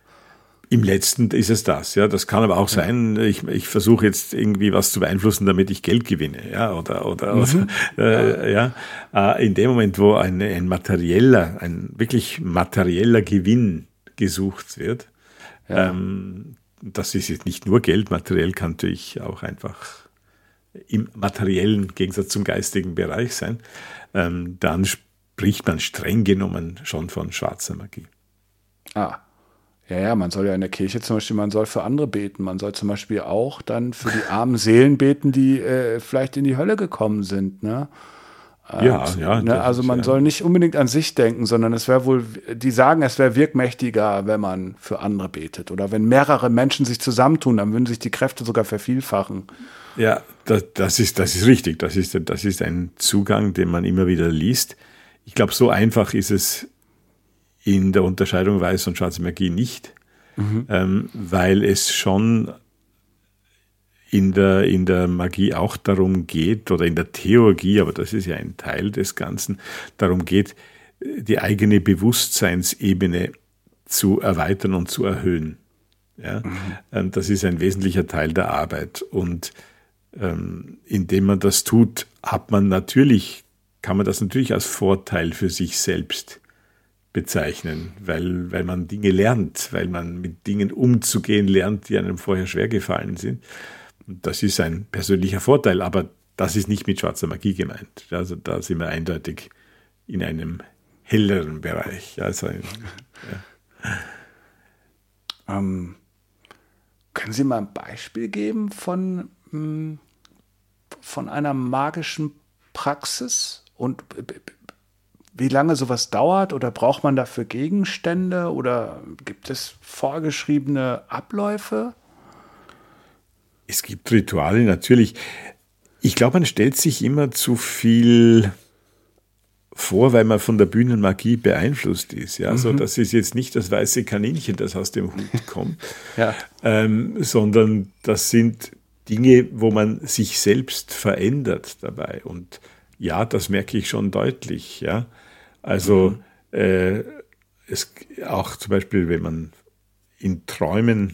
Im Letzten ist es das, ja. Das kann aber auch sein, ich, ich versuche jetzt irgendwie was zu beeinflussen, damit ich Geld gewinne, ja, oder, oder, mhm. oder äh, ja. Äh, in dem Moment, wo ein, ein materieller, ein wirklich materieller Gewinn gesucht wird, ja. ähm, das ist jetzt nicht nur Geld, materiell kann natürlich auch einfach im materiellen Gegensatz zum geistigen Bereich sein, ähm, dann spricht man streng genommen schon von schwarzer Magie. Ah. Ja, ja, man soll ja in der Kirche zum Beispiel, man soll für andere beten. Man soll zum Beispiel auch dann für die armen Seelen beten, die äh, vielleicht in die Hölle gekommen sind, ne? Ja, ja. Ne? Also man ist, soll ja. nicht unbedingt an sich denken, sondern es wäre wohl, die sagen, es wäre wirkmächtiger, wenn man für andere betet. Oder wenn mehrere Menschen sich zusammentun, dann würden sich die Kräfte sogar vervielfachen. Ja, das, das, ist, das ist richtig. Das ist, das ist ein Zugang, den man immer wieder liest. Ich glaube, so einfach ist es in der Unterscheidung Weiß und Schwarze Magie nicht, mhm. ähm, weil es schon in der, in der Magie auch darum geht, oder in der Theurgie, aber das ist ja ein Teil des Ganzen, darum geht, die eigene Bewusstseinsebene zu erweitern und zu erhöhen. Ja? Mhm. Das ist ein wesentlicher Teil der Arbeit. Und ähm, indem man das tut, hat man natürlich, kann man das natürlich als Vorteil für sich selbst bezeichnen, weil, weil man Dinge lernt, weil man mit Dingen umzugehen lernt, die einem vorher schwer gefallen sind. Das ist ein persönlicher Vorteil, aber das ist nicht mit schwarzer Magie gemeint. Also da sind wir eindeutig in einem helleren Bereich. Also ein, ja. ähm, können Sie mal ein Beispiel geben von, von einer magischen Praxis und wie lange sowas dauert, oder braucht man dafür Gegenstände, oder gibt es vorgeschriebene Abläufe? Es gibt Rituale, natürlich. Ich glaube, man stellt sich immer zu viel vor, weil man von der Bühnenmagie beeinflusst ist. Ja? Mhm. Also das ist jetzt nicht das weiße Kaninchen, das aus dem Hut kommt, ja. ähm, sondern das sind Dinge, wo man sich selbst verändert dabei. Und ja, das merke ich schon deutlich. Ja? Also mhm. äh, es, auch zum Beispiel, wenn man in Träumen,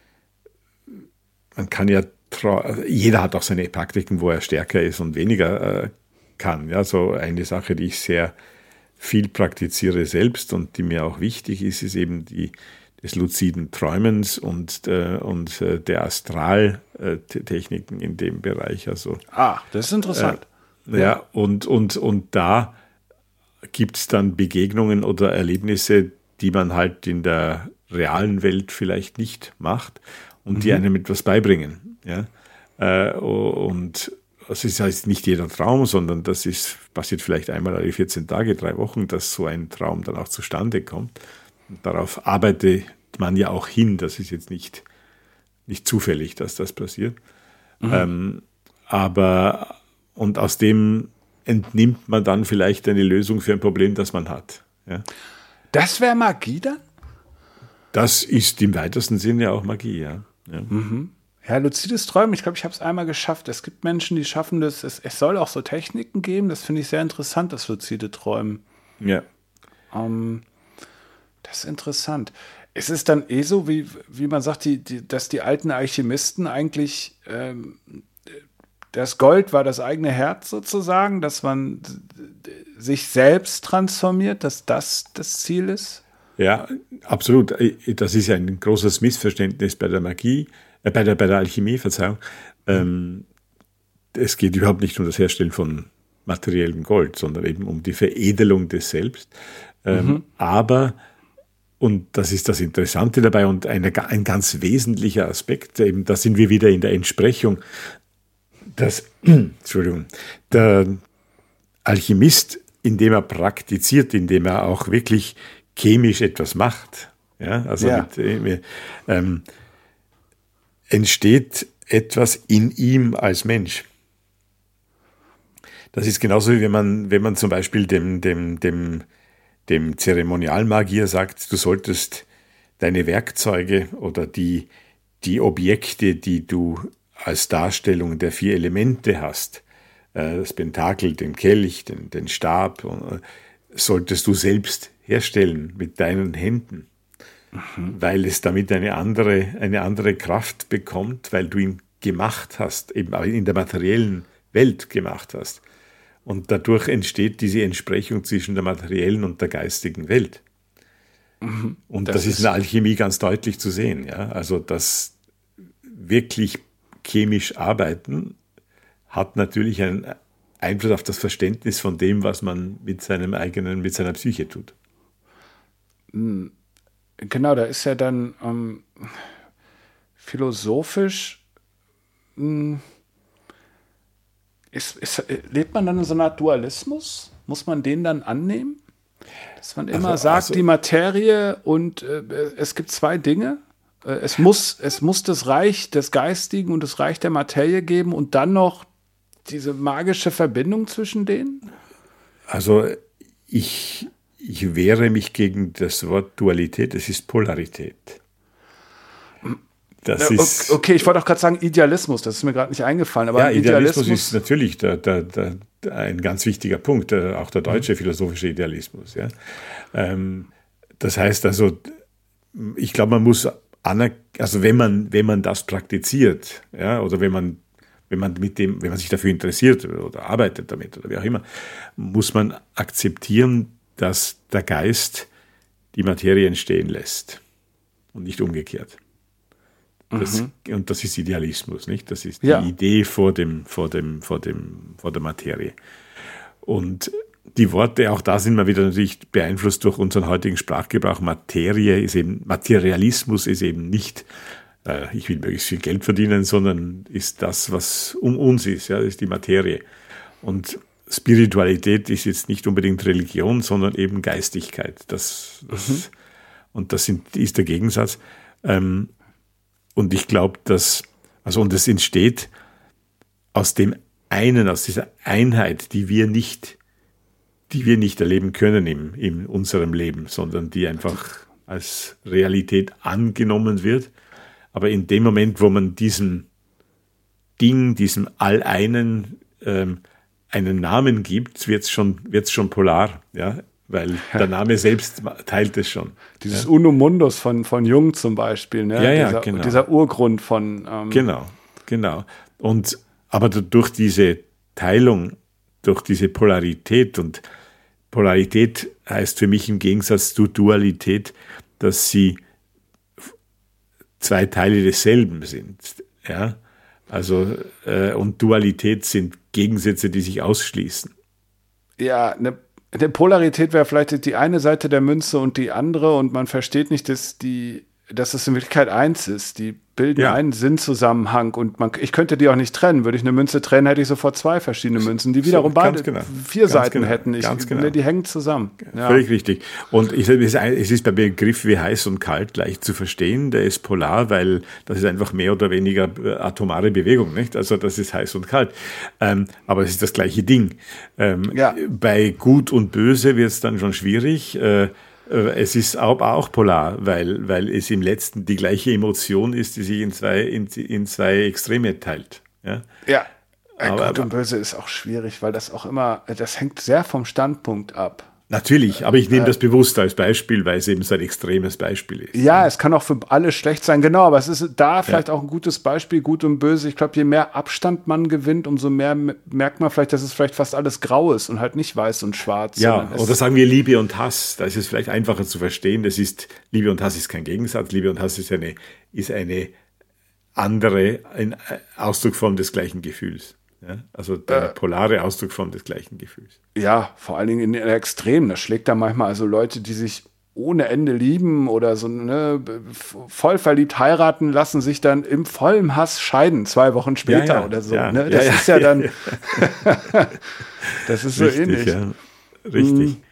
man kann ja, jeder hat auch seine Praktiken, wo er stärker ist und weniger äh, kann. Ja, so eine Sache, die ich sehr viel praktiziere selbst und die mir auch wichtig ist, ist eben die des luziden Träumens und, äh, und äh, der Astraltechniken in dem Bereich. Also, ah, das ist interessant. Äh, ja, ja, und, und, und da gibt es dann Begegnungen oder Erlebnisse, die man halt in der realen Welt vielleicht nicht macht und mhm. die einem etwas beibringen. Ja? Äh, und das ist heißt nicht jeder Traum, sondern das ist, passiert vielleicht einmal alle vierzehn Tage, drei Wochen, dass so ein Traum dann auch zustande kommt. Und darauf arbeitet man ja auch hin. Das ist jetzt nicht, nicht zufällig, dass das passiert. Mhm. Ähm, aber, und aus dem entnimmt man dann vielleicht eine Lösung für ein Problem, das man hat. Ja? Das wäre Magie dann? Das ist im weitesten Sinne auch Magie, ja. Ja, mhm. ja luzides Träumen, ich glaube, ich habe es einmal geschafft. Es gibt Menschen, die schaffen das. Es, es soll auch so Techniken geben, das finde ich sehr interessant, das luzide Träumen. Ja. Ähm, das ist interessant. Es ist dann eh so, wie, wie man sagt, die, die, dass die alten Alchemisten eigentlich, ähm, das Gold war das eigene Herz sozusagen, dass man sich selbst transformiert, dass das das Ziel ist? Ja, absolut. Das ist ein großes Missverständnis bei der Magie, äh, bei der, bei der Alchemie, Verzeihung. Ähm, es geht überhaupt nicht um das Herstellen von materiellem Gold, sondern eben um die Veredelung des Selbst. Ähm, mhm. Aber, und das ist das Interessante dabei und eine, ein ganz wesentlicher Aspekt, eben, da sind wir wieder in der Entsprechung, dass, Entschuldigung, der Alchemist, indem er praktiziert, indem er auch wirklich chemisch etwas macht, ja, also ja. Mit, ähm, entsteht etwas in ihm als Mensch. Das ist genauso wie wenn man, wenn man zum Beispiel dem, dem, dem, dem Zeremonialmagier sagt, du solltest deine Werkzeuge oder die, die Objekte, die du als Darstellung der vier Elemente hast, das Pentakel, den Kelch, den, den Stab, solltest du selbst herstellen mit deinen Händen, mhm. weil es damit eine andere, eine andere Kraft bekommt, weil du ihn gemacht hast, eben in der materiellen Welt gemacht hast. Und dadurch entsteht diese Entsprechung zwischen der materiellen und der geistigen Welt. Mhm. Und das, das ist in der Alchemie ganz deutlich zu sehen. Ja? Also das wirklich chemisch arbeiten hat natürlich einen Einfluss auf das Verständnis von dem, was man mit seinem eigenen, mit seiner Psyche tut. Genau, da ist ja dann ähm, philosophisch mh, Ist, ist, lebt man dann in so einer Art Dualismus? Muss man den dann annehmen? Dass man immer Also, sagt, also, die Materie und äh, es gibt zwei Dinge. Äh, es muss, es muss das Reich des Geistigen und das Reich der Materie geben und dann noch diese magische Verbindung zwischen denen? Also ich, ich wehre mich gegen das Wort Dualität, es ist Polarität. Das äh, ist, okay, ich wollte auch gerade sagen Idealismus, das ist mir gerade nicht eingefallen. Aber ja, Idealismus, Idealismus ist natürlich der, der, der, der, ein ganz wichtiger Punkt, der, auch der deutsche mhm. philosophische Idealismus. Ja. Ähm, das heißt also, ich glaube, man muss anerkennen, also wenn man, wenn man das praktiziert, ja, oder wenn man Wenn man mit dem, wenn man sich dafür interessiert oder arbeitet damit oder wie auch immer, muss man akzeptieren, dass der Geist die Materie entstehen lässt und nicht umgekehrt. Das, mhm. Und das ist Idealismus, nicht? Das ist die ja. Idee vor dem, vor dem, vor dem, vor der Materie. Und die Worte, auch da sind wir wieder natürlich beeinflusst durch unseren heutigen Sprachgebrauch. Materie ist eben, Materialismus ist eben nicht ich will möglichst viel Geld verdienen, sondern ist das, was um uns ist, ja, das ist die Materie. Und Spiritualität ist jetzt nicht unbedingt Religion, sondern eben Geistigkeit. Das, das, mhm. Und das sind, ist der Gegensatz. Und ich glaube, dass, also, und es entsteht aus dem einen, aus dieser Einheit, die wir nicht, die wir nicht erleben können im, in unserem Leben, sondern die einfach als Realität angenommen wird. Aber in dem Moment, wo man diesem Ding, diesem All-Einen ähm, einen Namen gibt, wird es schon, wird's schon polar, ja, weil der Name selbst teilt es schon. Dieses ja. Unum Mundus von, von Jung zum Beispiel, ne? Ja, ja, dieser, genau. dieser Urgrund von... Ähm genau, genau. Und, aber durch diese Teilung, durch diese Polarität, und Polarität heißt für mich im Gegensatz zu Dualität, dass sie zwei Teile desselben sind, ja, also äh, und Dualität sind Gegensätze, die sich ausschließen. Ja, eine, eine Polarität wäre vielleicht die eine Seite der Münze und die andere und man versteht nicht, dass die, dass es in Wirklichkeit eins ist. Die bilden ja. einen Sinnzusammenhang und man, ich könnte die auch nicht trennen. Würde ich eine Münze trennen, hätte ich sofort zwei verschiedene Münzen, die wiederum so, beide genau. vier ganz Seiten genau. hätten. Ich, ganz genau. Die hängen zusammen. Ja. Völlig richtig. Und ich, es ist beim Begriff wie heiß und kalt leicht zu verstehen. Der ist polar, weil das ist einfach mehr oder weniger atomare Bewegung, nicht? Also das ist heiß und kalt. Ähm, aber es ist das gleiche Ding. Ähm, ja. Bei Gut und Böse wird es dann schon schwierig. Äh, Es ist aber auch polar, weil, weil es im Letzten die gleiche Emotion ist, die sich in zwei, in, in zwei Extreme teilt. Ja, ja. Aber, Gut und Böse ist auch schwierig, weil das auch immer, das hängt sehr vom Standpunkt ab. Natürlich, aber ich nehme das bewusst als Beispiel, weil es eben so ein extremes Beispiel ist. Ja, es kann auch für alle schlecht sein, genau, aber es ist da vielleicht ja. auch ein gutes Beispiel, Gut und Böse. Ich glaube, je mehr Abstand man gewinnt, umso mehr merkt man vielleicht, dass es vielleicht fast alles grau ist und halt nicht weiß und schwarz. Ja, oder sagen wir Liebe und Hass, da ist es vielleicht einfacher zu verstehen. Das ist, Liebe und Hass ist kein Gegensatz, Liebe und Hass ist eine, ist eine andere, ein Ausdrucksform des gleichen Gefühls. Ja, also der äh, polare Ausdrucksform des gleichen Gefühls. Ja, vor allen Dingen in den Extremen. Das schlägt da manchmal also Leute, die sich ohne Ende lieben oder so ne, voll verliebt heiraten, lassen sich dann im vollen Hass scheiden, zwei Wochen später ja, ja, oder so. Ja, ne? Das ja, ist ja, ja dann, ja. das ist so Richtig, ähnlich. Ja. Richtig. Mhm.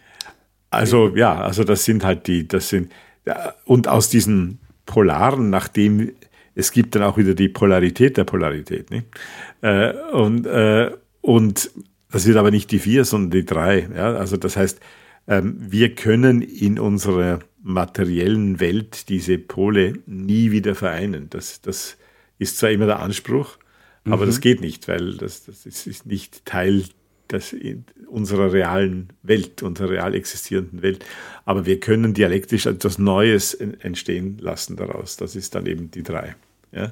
Also ja, also das sind halt die, das sind, ja, und aus diesen Polaren, nachdem es gibt dann auch wieder die Polarität der Polarität. Nicht? Äh, und, äh, und das wird aber nicht die vier, sondern die drei. Ja? Also das heißt, ähm, wir können in unserer materiellen Welt diese Pole nie wieder vereinen. Das, das ist zwar immer der Anspruch, mhm. aber das geht nicht, weil das, das ist nicht Teil des, unserer realen Welt, unserer real existierenden Welt. Aber wir können dialektisch etwas Neues entstehen lassen daraus. Das ist dann eben die drei. Ja,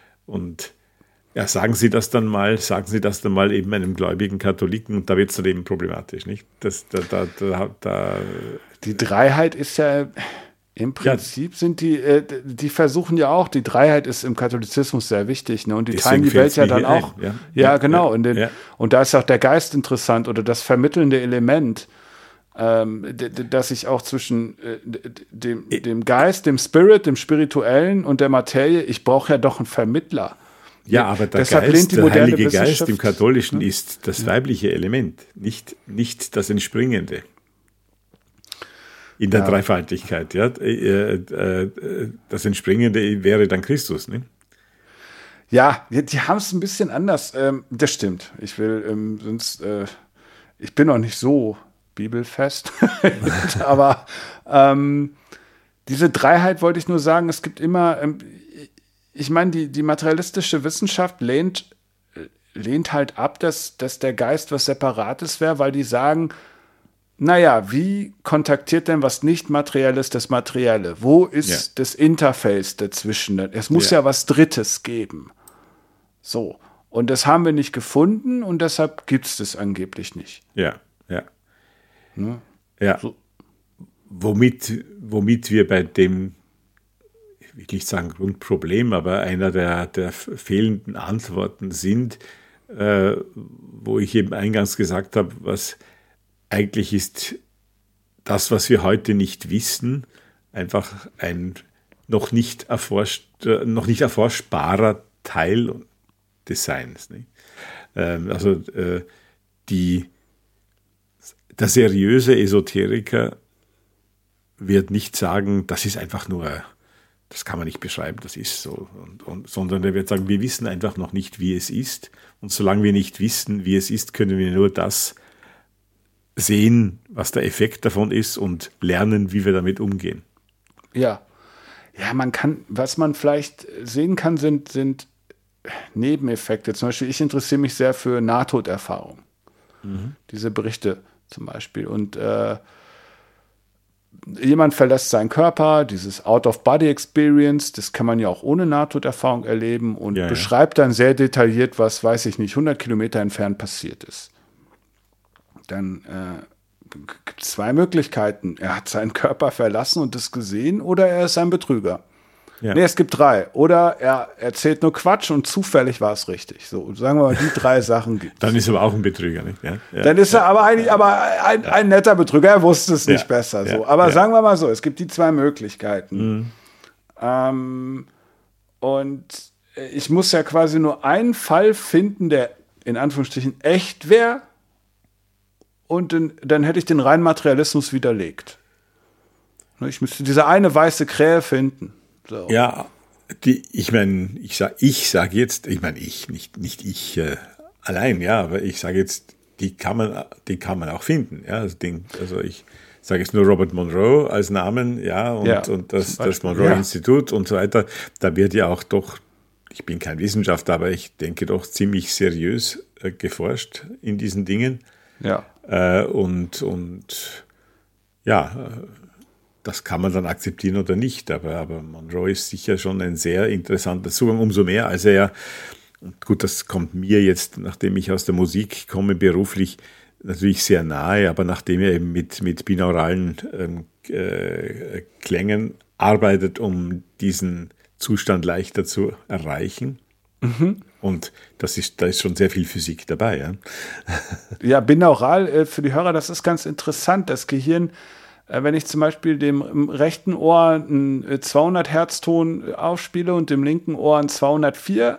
und ja, sagen Sie das dann mal, sagen Sie das dann mal eben einem gläubigen Katholiken und da wird es dann eben problematisch, nicht? Das, da, da, da, da die Dreiheit ist ja im Prinzip ja. sind die, äh, die versuchen ja auch, die Dreiheit ist im Katholizismus sehr wichtig, ne? Und die teilen die Welt ja dann auch. Ja, ja, ja genau. Ja, und, den, ja. und da ist auch der Geist interessant oder das vermittelnde Element. Ähm, dass ich auch zwischen äh, dem, dem Geist, dem Spirit, dem Spirituellen und der Materie, ich brauche ja doch einen Vermittler. Ja, aber der Deshalb Geist, lehnt die der moderne Heilige Geist Wissenschaft- im Katholischen Hm? ist das weibliche Element, nicht, nicht das Entspringende. In der Ja. Dreifaltigkeit, ja. Äh, äh, Das Entspringende wäre dann Christus, ne? Ja, die, die haben es ein bisschen anders. Ähm, das stimmt. Ich will, ähm, sonst, äh, ich bin noch nicht so bibelfest, aber ähm, diese Dreiheit wollte ich nur sagen, es gibt immer, ähm, ich meine, die, die materialistische Wissenschaft lehnt, lehnt halt ab, dass, dass der Geist was Separates wäre, weil die sagen, naja, wie kontaktiert denn was nicht Materielles das Materielle? Wo ist Ja. das Interface dazwischen? Es muss ja. Ja. was Drittes geben. So. Und das haben wir nicht gefunden und deshalb gibt es das angeblich nicht. Ja, ja. Ne? Ja. So. Womit, womit wir bei dem, ich will nicht sagen Grundproblem, aber einer der, der fehlenden Antworten sind, äh, wo ich eben eingangs gesagt habe, was eigentlich ist das, was wir heute nicht wissen, einfach ein noch nicht erforscht, äh, noch nicht erforschbarer Teil des Seins. Nicht? Ähm, also äh, die, der seriöse Esoteriker wird nicht sagen, das ist einfach nur, das kann man nicht beschreiben, das ist so, und, und, sondern er wird sagen, wir wissen einfach noch nicht, wie es ist, und solange wir nicht wissen, wie es ist, können wir nur das sehen, was der Effekt davon ist und lernen, wie wir damit umgehen. Ja. Ja, man kann, was man vielleicht sehen kann, sind, sind Nebeneffekte. Zum Beispiel, ich interessiere mich sehr für Nahtoderfahrung. Mhm. Diese Berichte zum Beispiel. Und äh, jemand verlässt seinen Körper, dieses Out-of-Body-Experience, das kann man ja auch ohne Nahtoderfahrung erleben und ja, beschreibt dann sehr detailliert, was, weiß ich nicht, hundert Kilometer entfernt passiert ist. Dann äh, gibt es zwei Möglichkeiten. Er hat seinen Körper verlassen und das gesehen oder er ist ein Betrüger. Ja. Nee, es gibt drei. Oder er erzählt nur Quatsch und zufällig war es richtig. So, sagen wir mal, die drei Sachen gibt es. Dann ist er aber auch ein Betrüger, nicht? Ja, ja, Dann ist er aber eigentlich aber ein, ja. ein netter Betrüger, er wusste es nicht ja, besser. So. ja, Aber ja. sagen wir mal so, es gibt die zwei Möglichkeiten. Mhm. Ähm, und ich muss ja quasi nur einen Fall finden, der in Anführungsstrichen echt wäre, und dann, dann hätte ich den reinen Materialismus widerlegt. Ich müsste diese eine weiße Krähe finden. So. Ja, die, ich meine, ich sage ich sag jetzt, ich meine ich, nicht, nicht ich äh, allein, ja, aber ich sage jetzt, die kann man, die kann man auch finden. Ja, das Ding, also ich sage jetzt nur Robert Monroe als Namen, ja, und, ja, und das, das Monroe-Institut ja. und so weiter. Da wird ja auch doch, ich bin kein Wissenschaftler, aber ich denke doch ziemlich seriös äh, geforscht in diesen Dingen. Ja. Äh, und, und ja, das kann man dann akzeptieren oder nicht, aber, aber Monroe ist sicher schon ein sehr interessanter Zugang, umso mehr, als er ja, und gut, das kommt mir jetzt, nachdem ich aus der Musik komme, beruflich natürlich sehr nahe, aber nachdem er eben mit, mit binauralen ähm, äh, Klängen arbeitet, um diesen Zustand leichter zu erreichen. Mhm. Und das ist, da ist schon sehr viel Physik dabei. Ja, ja binaural, äh, für die Hörer, das ist ganz interessant. Das Gehirn, äh, wenn ich zum Beispiel dem im rechten Ohr einen zweihundert Hertz Ton aufspiele und dem linken Ohr einen zweihundertvier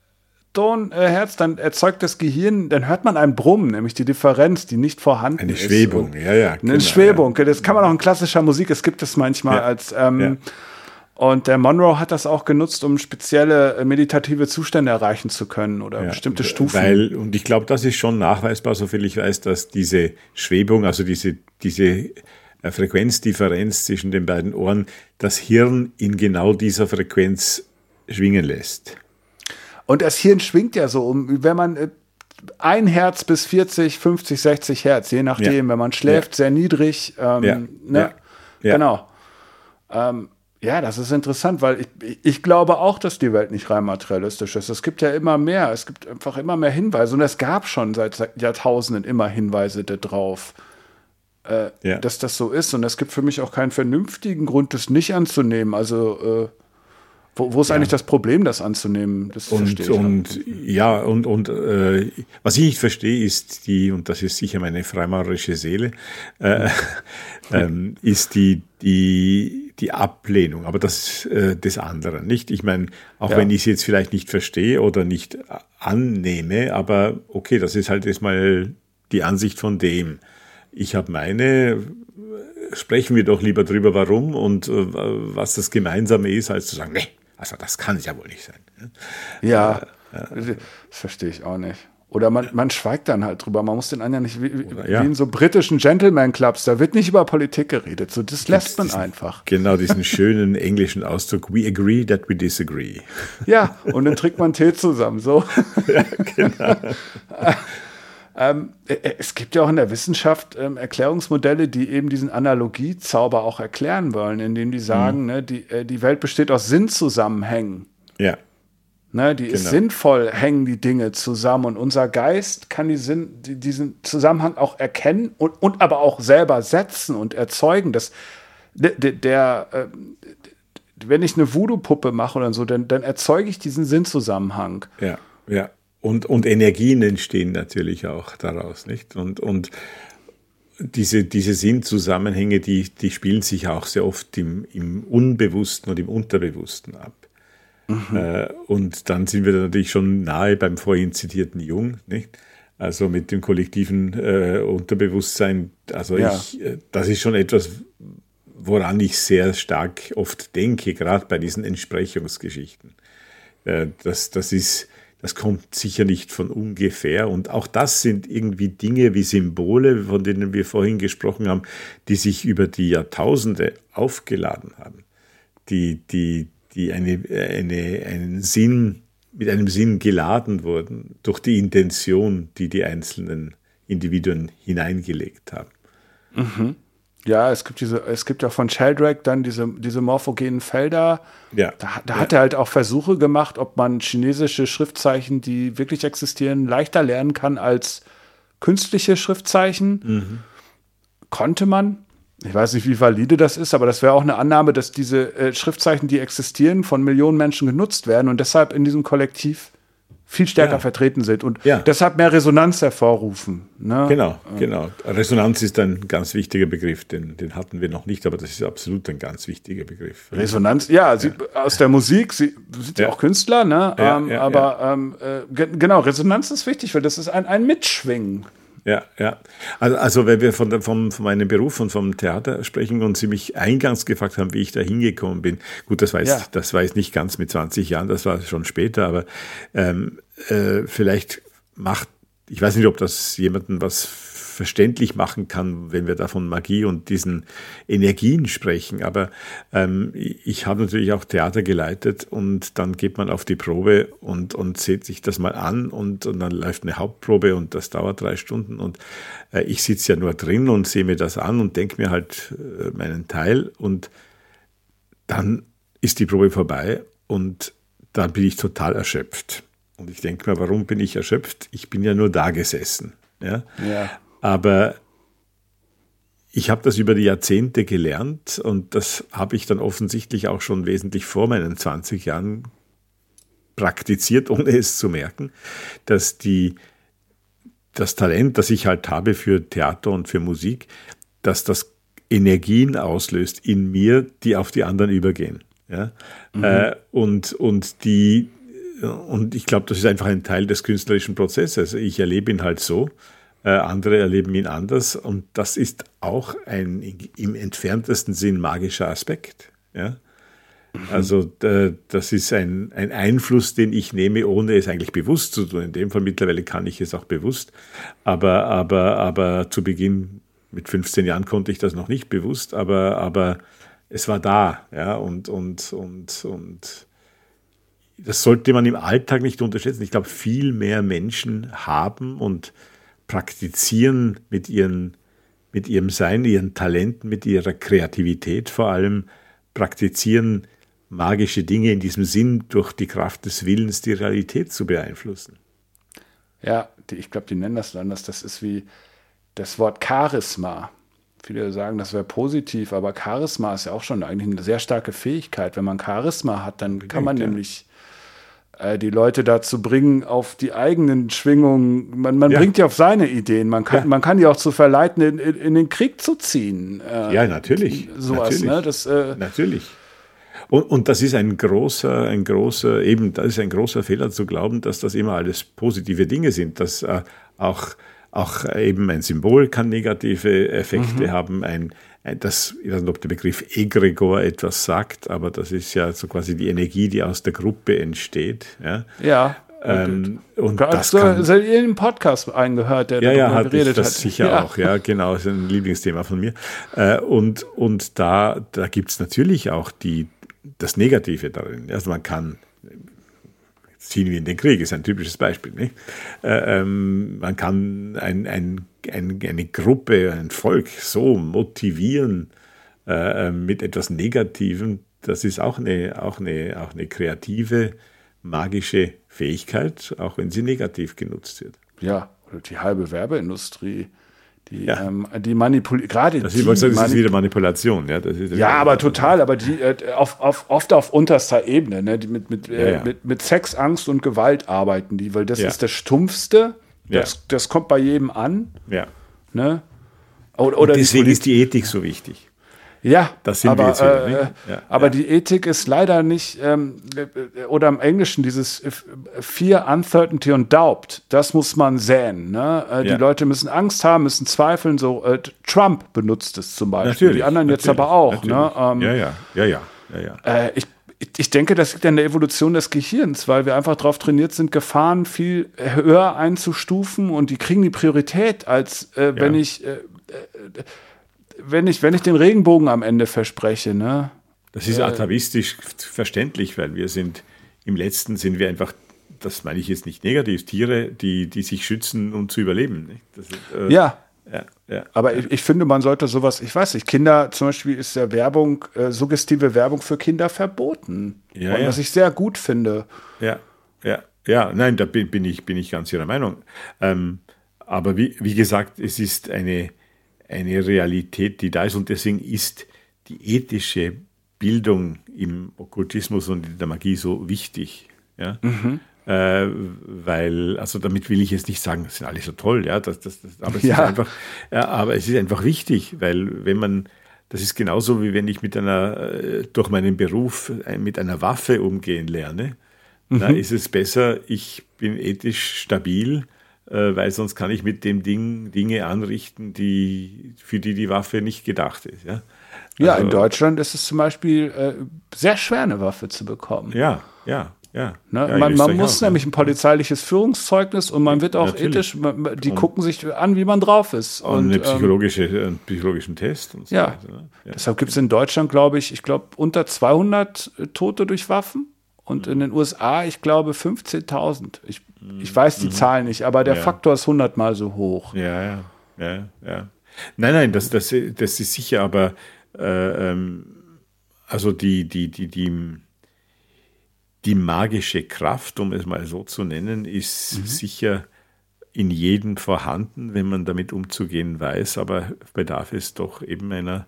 Ton, äh, Hertz, dann erzeugt das Gehirn, dann hört man ein Brummen, nämlich die Differenz, die nicht vorhanden eine ist. Eine Schwebung, ja, ja. Eine genau, Schwebung, ja. Das kann man auch in klassischer Musik, es gibt es manchmal ja. als ähm, ja. Und der Monroe hat das auch genutzt, um spezielle meditative Zustände erreichen zu können oder ja, bestimmte Stufen. Weil, und ich glaube, das ist schon nachweisbar, soviel ich weiß, dass diese Schwebung, also diese, diese Frequenzdifferenz zwischen den beiden Ohren, das Hirn in genau dieser Frequenz schwingen lässt. Und das Hirn schwingt ja so um, wenn man ein Hertz bis vierzig, fünfzig, sechzig Hertz, je nachdem, ja. wenn man schläft, ja. sehr niedrig. Ähm, ja. Ne? Ja. Ja. Genau. Ähm, Ja, das ist interessant, weil ich, ich glaube auch, dass die Welt nicht rein materialistisch ist. Es gibt ja immer mehr, es gibt einfach immer mehr Hinweise. Und es gab schon seit Jahrtausenden immer Hinweise darauf, äh, ja. dass das so ist. Und es gibt für mich auch keinen vernünftigen Grund, das nicht anzunehmen. Also, äh, Wo, wo ist ja. eigentlich das Problem, das anzunehmen? Das und, verstehe ich und ja, und, und äh, was ich nicht verstehe, ist die, und das ist sicher meine freimaurerische Seele, äh, ähm, ist die, die, die Ablehnung, aber das äh, des anderen, nicht? Ich meine, auch ja. wenn ich es jetzt vielleicht nicht verstehe oder nicht annehme, aber okay, das ist halt erstmal die Ansicht von dem. Ich habe meine, sprechen wir doch lieber drüber, warum und äh, was das Gemeinsame ist, als zu sagen, nee, also das kann es ja wohl nicht sein. Ja, äh, äh, das verstehe ich auch nicht. Oder man, man schweigt dann halt drüber. Man muss den anderen nicht, wie, wie ja. in so britischen Gentleman-Clubs, da wird nicht über Politik geredet. So, das lässt man diesen, einfach. Genau, diesen schönen englischen Ausdruck, we agree that we disagree. Ja, und dann trinkt man Tee zusammen, so. Ja, genau. Ähm, es gibt ja auch in der Wissenschaft ähm, Erklärungsmodelle, die eben diesen Analogiezauber auch erklären wollen, indem die sagen, mhm. ne, die, äh, die Welt besteht aus Sinnzusammenhängen. Ja. Ne, die genau. ist sinnvoll, hängen die Dinge zusammen und unser Geist kann die Sinn, die, diesen Zusammenhang auch erkennen und, und aber auch selber setzen und erzeugen. Das, der, der, äh, wenn ich eine Voodoo-Puppe mache oder so, dann, dann erzeuge ich diesen Sinnzusammenhang. Ja, ja. Und, und Energien entstehen natürlich auch daraus, nicht? Und, und diese, diese Sinnzusammenhänge, die, die spielen sich auch sehr oft im, im Unbewussten und im Unterbewussten ab. Mhm. Äh, und dann sind wir natürlich schon nahe beim vorhin zitierten Jung, nicht? Also mit dem kollektiven äh, Unterbewusstsein. Also ja. ich, äh, das ist schon etwas, woran ich sehr stark oft denke, gerade bei diesen Entsprechungsgeschichten. Äh, das, das ist Das kommt sicher nicht von ungefähr. Und auch das sind irgendwie Dinge wie Symbole, von denen wir vorhin gesprochen haben, die sich über die Jahrtausende aufgeladen haben, die, die, die eine, eine, einen Sinn, mit einem Sinn geladen wurden durch die Intention, die die einzelnen Individuen hineingelegt haben. Mhm. Ja, es gibt diese, es gibt ja von Sheldrake dann diese, diese morphogenen Felder. Ja. Da, da ja. hat er halt auch Versuche gemacht, ob man chinesische Schriftzeichen, die wirklich existieren, leichter lernen kann als künstliche Schriftzeichen. Mhm. Konnte man. Ich weiß nicht, wie valide das ist, aber das wäre auch eine Annahme, dass diese äh, Schriftzeichen, die existieren, von Millionen Menschen genutzt werden und deshalb in diesem Kollektiv viel stärker ja. vertreten sind und ja. deshalb mehr Resonanz hervorrufen. Ne? Genau, genau. Resonanz ist ein ganz wichtiger Begriff, den, den hatten wir noch nicht, aber das ist absolut ein ganz wichtiger Begriff. Resonanz, ja, sie, ja. aus der Musik, sie sind ja, ja auch Künstler, ne? Ja, ähm, ja, aber ja. Ähm, äh, ge- genau, Resonanz ist wichtig, weil das ist ein, ein Mitschwingen. Ja, ja. Also, also wenn wir von, der, vom, von meinem Beruf und vom Theater sprechen und Sie mich eingangs gefragt haben, wie ich da hingekommen bin. Gut, das war jetzt, Ja. das war jetzt nicht ganz mit zwanzig Jahren, das war schon später, aber ähm, äh, vielleicht macht, ich weiß nicht, ob das jemandem was verständlich machen kann, wenn wir da von Magie und diesen Energien sprechen. Aber ähm, ich habe natürlich auch Theater geleitet und dann geht man auf die Probe und, und sieht sich das mal an und, und dann läuft eine Hauptprobe und das dauert drei Stunden und äh, ich sitze ja nur drin und sehe mir das an und denke mir halt äh, meinen Teil und dann ist die Probe vorbei und dann bin ich total erschöpft. Und ich denke mir, warum bin ich erschöpft? Ich bin ja nur da gesessen. Ja. Ja. Aber ich habe das über die Jahrzehnte gelernt und das habe ich dann offensichtlich auch schon wesentlich vor meinen zwanzig Jahren praktiziert, ohne es zu merken, dass die, das Talent, das ich halt habe für Theater und für Musik, dass das Energien auslöst in mir, die auf die anderen übergehen. Ja? Mhm. Äh, und, und die, und ich glaube, das ist einfach ein Teil des künstlerischen Prozesses. Ich erlebe ihn halt so. Äh, andere erleben ihn anders und das ist auch ein im entferntesten Sinn magischer Aspekt. Ja? Mhm. Also äh, das ist ein, ein Einfluss, den ich nehme, ohne es eigentlich bewusst zu tun. In dem Fall mittlerweile kann ich es auch bewusst, aber, aber, aber zu Beginn mit fünfzehn Jahren konnte ich das noch nicht bewusst, aber, aber es war da. Ja? Und, und, und, und das sollte man im Alltag nicht unterschätzen. Ich glaube, viel mehr Menschen haben und praktizieren mit, ihren, mit ihrem Sein, ihren Talenten, mit ihrer Kreativität vor allem, praktizieren magische Dinge in diesem Sinn, durch die Kraft des Willens die Realität zu beeinflussen. Ja, die, ich glaube, die nennen das anders. Das ist wie das Wort Charisma. viele sagen, das wäre positiv, aber Charisma ist ja auch schon eigentlich eine sehr starke Fähigkeit. Wenn man Charisma hat, dann kann man ja. nämlich äh, die Leute dazu bringen, auf die eigenen Schwingungen, man, man ja. bringt die auf seine Ideen, man kann, ja. man kann die auch zu verleiten, in, in, in den Krieg zu ziehen. Äh, ja, natürlich. Sowas, natürlich. Ne? Das, äh, natürlich. Und, und das ist ein großer, ein großer, eben, das ist ein großer Fehler zu glauben, dass das immer alles positive Dinge sind, dass äh, auch, auch eben ein Symbol kann negative Effekte mhm. haben, ein, ein, das, ich weiß nicht, ob der Begriff Egregor etwas sagt, aber das ist ja so quasi die Energie, die aus der Gruppe entsteht. Ja. ja. Ähm, und das kann, seid ihr in den Podcast eingehört, der ja, darüber ja, hat geredet ich das hat? sicher ja. auch, ja, genau, ist ein Lieblingsthema von mir. Äh, und, und da, da gibt es natürlich auch die, das Negative darin. Also man kann, ziehen wir in den Krieg, ist ein typisches Beispiel. Nicht? Äh, ähm, man kann ein, ein, ein, eine Gruppe, ein Volk so motivieren äh, mit etwas Negativem. Das ist auch eine, auch eine, auch eine kreative, magische Fähigkeit, auch wenn sie negativ genutzt wird. Ja, oder die halbe Werbeindustrie. Die, ja. ähm, die manipuliert, gerade das die. Das ist Manip- wieder Manipulation. Ja, das ist ja aber total, aber die äh, auf, auf, oft auf unterster Ebene, ne, die mit, mit, äh, ja, ja. mit, mit Sex, Angst und Gewalt arbeiten die, weil das ja. ist das Stumpfste, das, ja. das kommt bei jedem an. Ja. Ne? Oder, oder und deswegen die ist die Ethik so wichtig. Ja, das sind aber, wir jetzt wieder, äh, nicht? Ja, aber ja. die Ethik ist leider nicht, ähm, oder im Englischen dieses Fear, Uncertainty und Doubt, das muss man säen. Ne? Äh, die ja. Leute müssen Angst haben, müssen zweifeln. So äh, Trump benutzt es zum Beispiel, natürlich, die anderen jetzt natürlich, aber auch. Ne? Ähm, ja, ja, ja, ja. ja, ja. Äh, ich, ich denke, das liegt an der Evolution des Gehirns, weil wir einfach darauf trainiert sind, Gefahren viel höher einzustufen und die kriegen die Priorität, als äh, wenn ja. ich... Äh, äh, Wenn ich, wenn ich den Regenbogen am Ende verspreche, ne? Das ist atavistisch verständlich, weil wir sind, im Letzten sind wir einfach, das meine ich jetzt nicht negativ, Tiere, die, die sich schützen, um zu überleben. Nicht? Das ist, äh, ja. ja, ja. Aber ich, ich finde, man sollte sowas, ich weiß nicht, Kinder, zum Beispiel ist ja Werbung, äh, suggestive Werbung für Kinder verboten. Ja, und ja. was ich sehr gut finde. Ja, ja, ja, nein, da bin, bin, ich, bin ich ganz Ihrer Meinung. Ähm, aber wie, wie gesagt, es ist eine eine Realität, die da ist und deswegen ist die ethische Bildung im Okkultismus und in der Magie so wichtig. Ja? Mhm. Äh, weil, also damit will ich jetzt nicht sagen, das sind alle so toll, ja, das, das, das, aber, es ja. ist einfach, ja, aber es ist einfach wichtig, weil wenn man, das ist genauso wie wenn ich mit einer, durch meinen Beruf mit einer Waffe umgehen lerne, mhm. da ist es besser, ich bin ethisch stabil, weil sonst kann ich mit dem Ding Dinge anrichten, die, für die die Waffe nicht gedacht ist. Ja, ja also, in Deutschland ist es zum Beispiel äh, sehr schwer, eine Waffe zu bekommen. Ja, ja, ja. Ne? ja man man muss auch, nämlich ja. ein polizeiliches Führungszeugnis und man wird auch Natürlich. ethisch, man, die und, gucken sich an, wie man drauf ist. Und, und eine psychologische, ähm, einen psychologischen Test. Und so ja. weiter, ne? ja, deshalb gibt es in Deutschland, glaube ich, ich glaube unter zweihundert Tote durch Waffen. Und in den U S A, ich glaube, fünfzehntausend. Ich, ich weiß die mhm. Zahl nicht, aber der ja. Faktor ist hundertmal so hoch. Ja, ja, ja, ja. Nein, nein, das, das, das ist sicher, aber äh, ähm, also die, die, die, die, die magische Kraft, um es mal so zu nennen, ist mhm. sicher in jedem vorhanden, wenn man damit umzugehen weiß, aber bedarf es doch eben einer,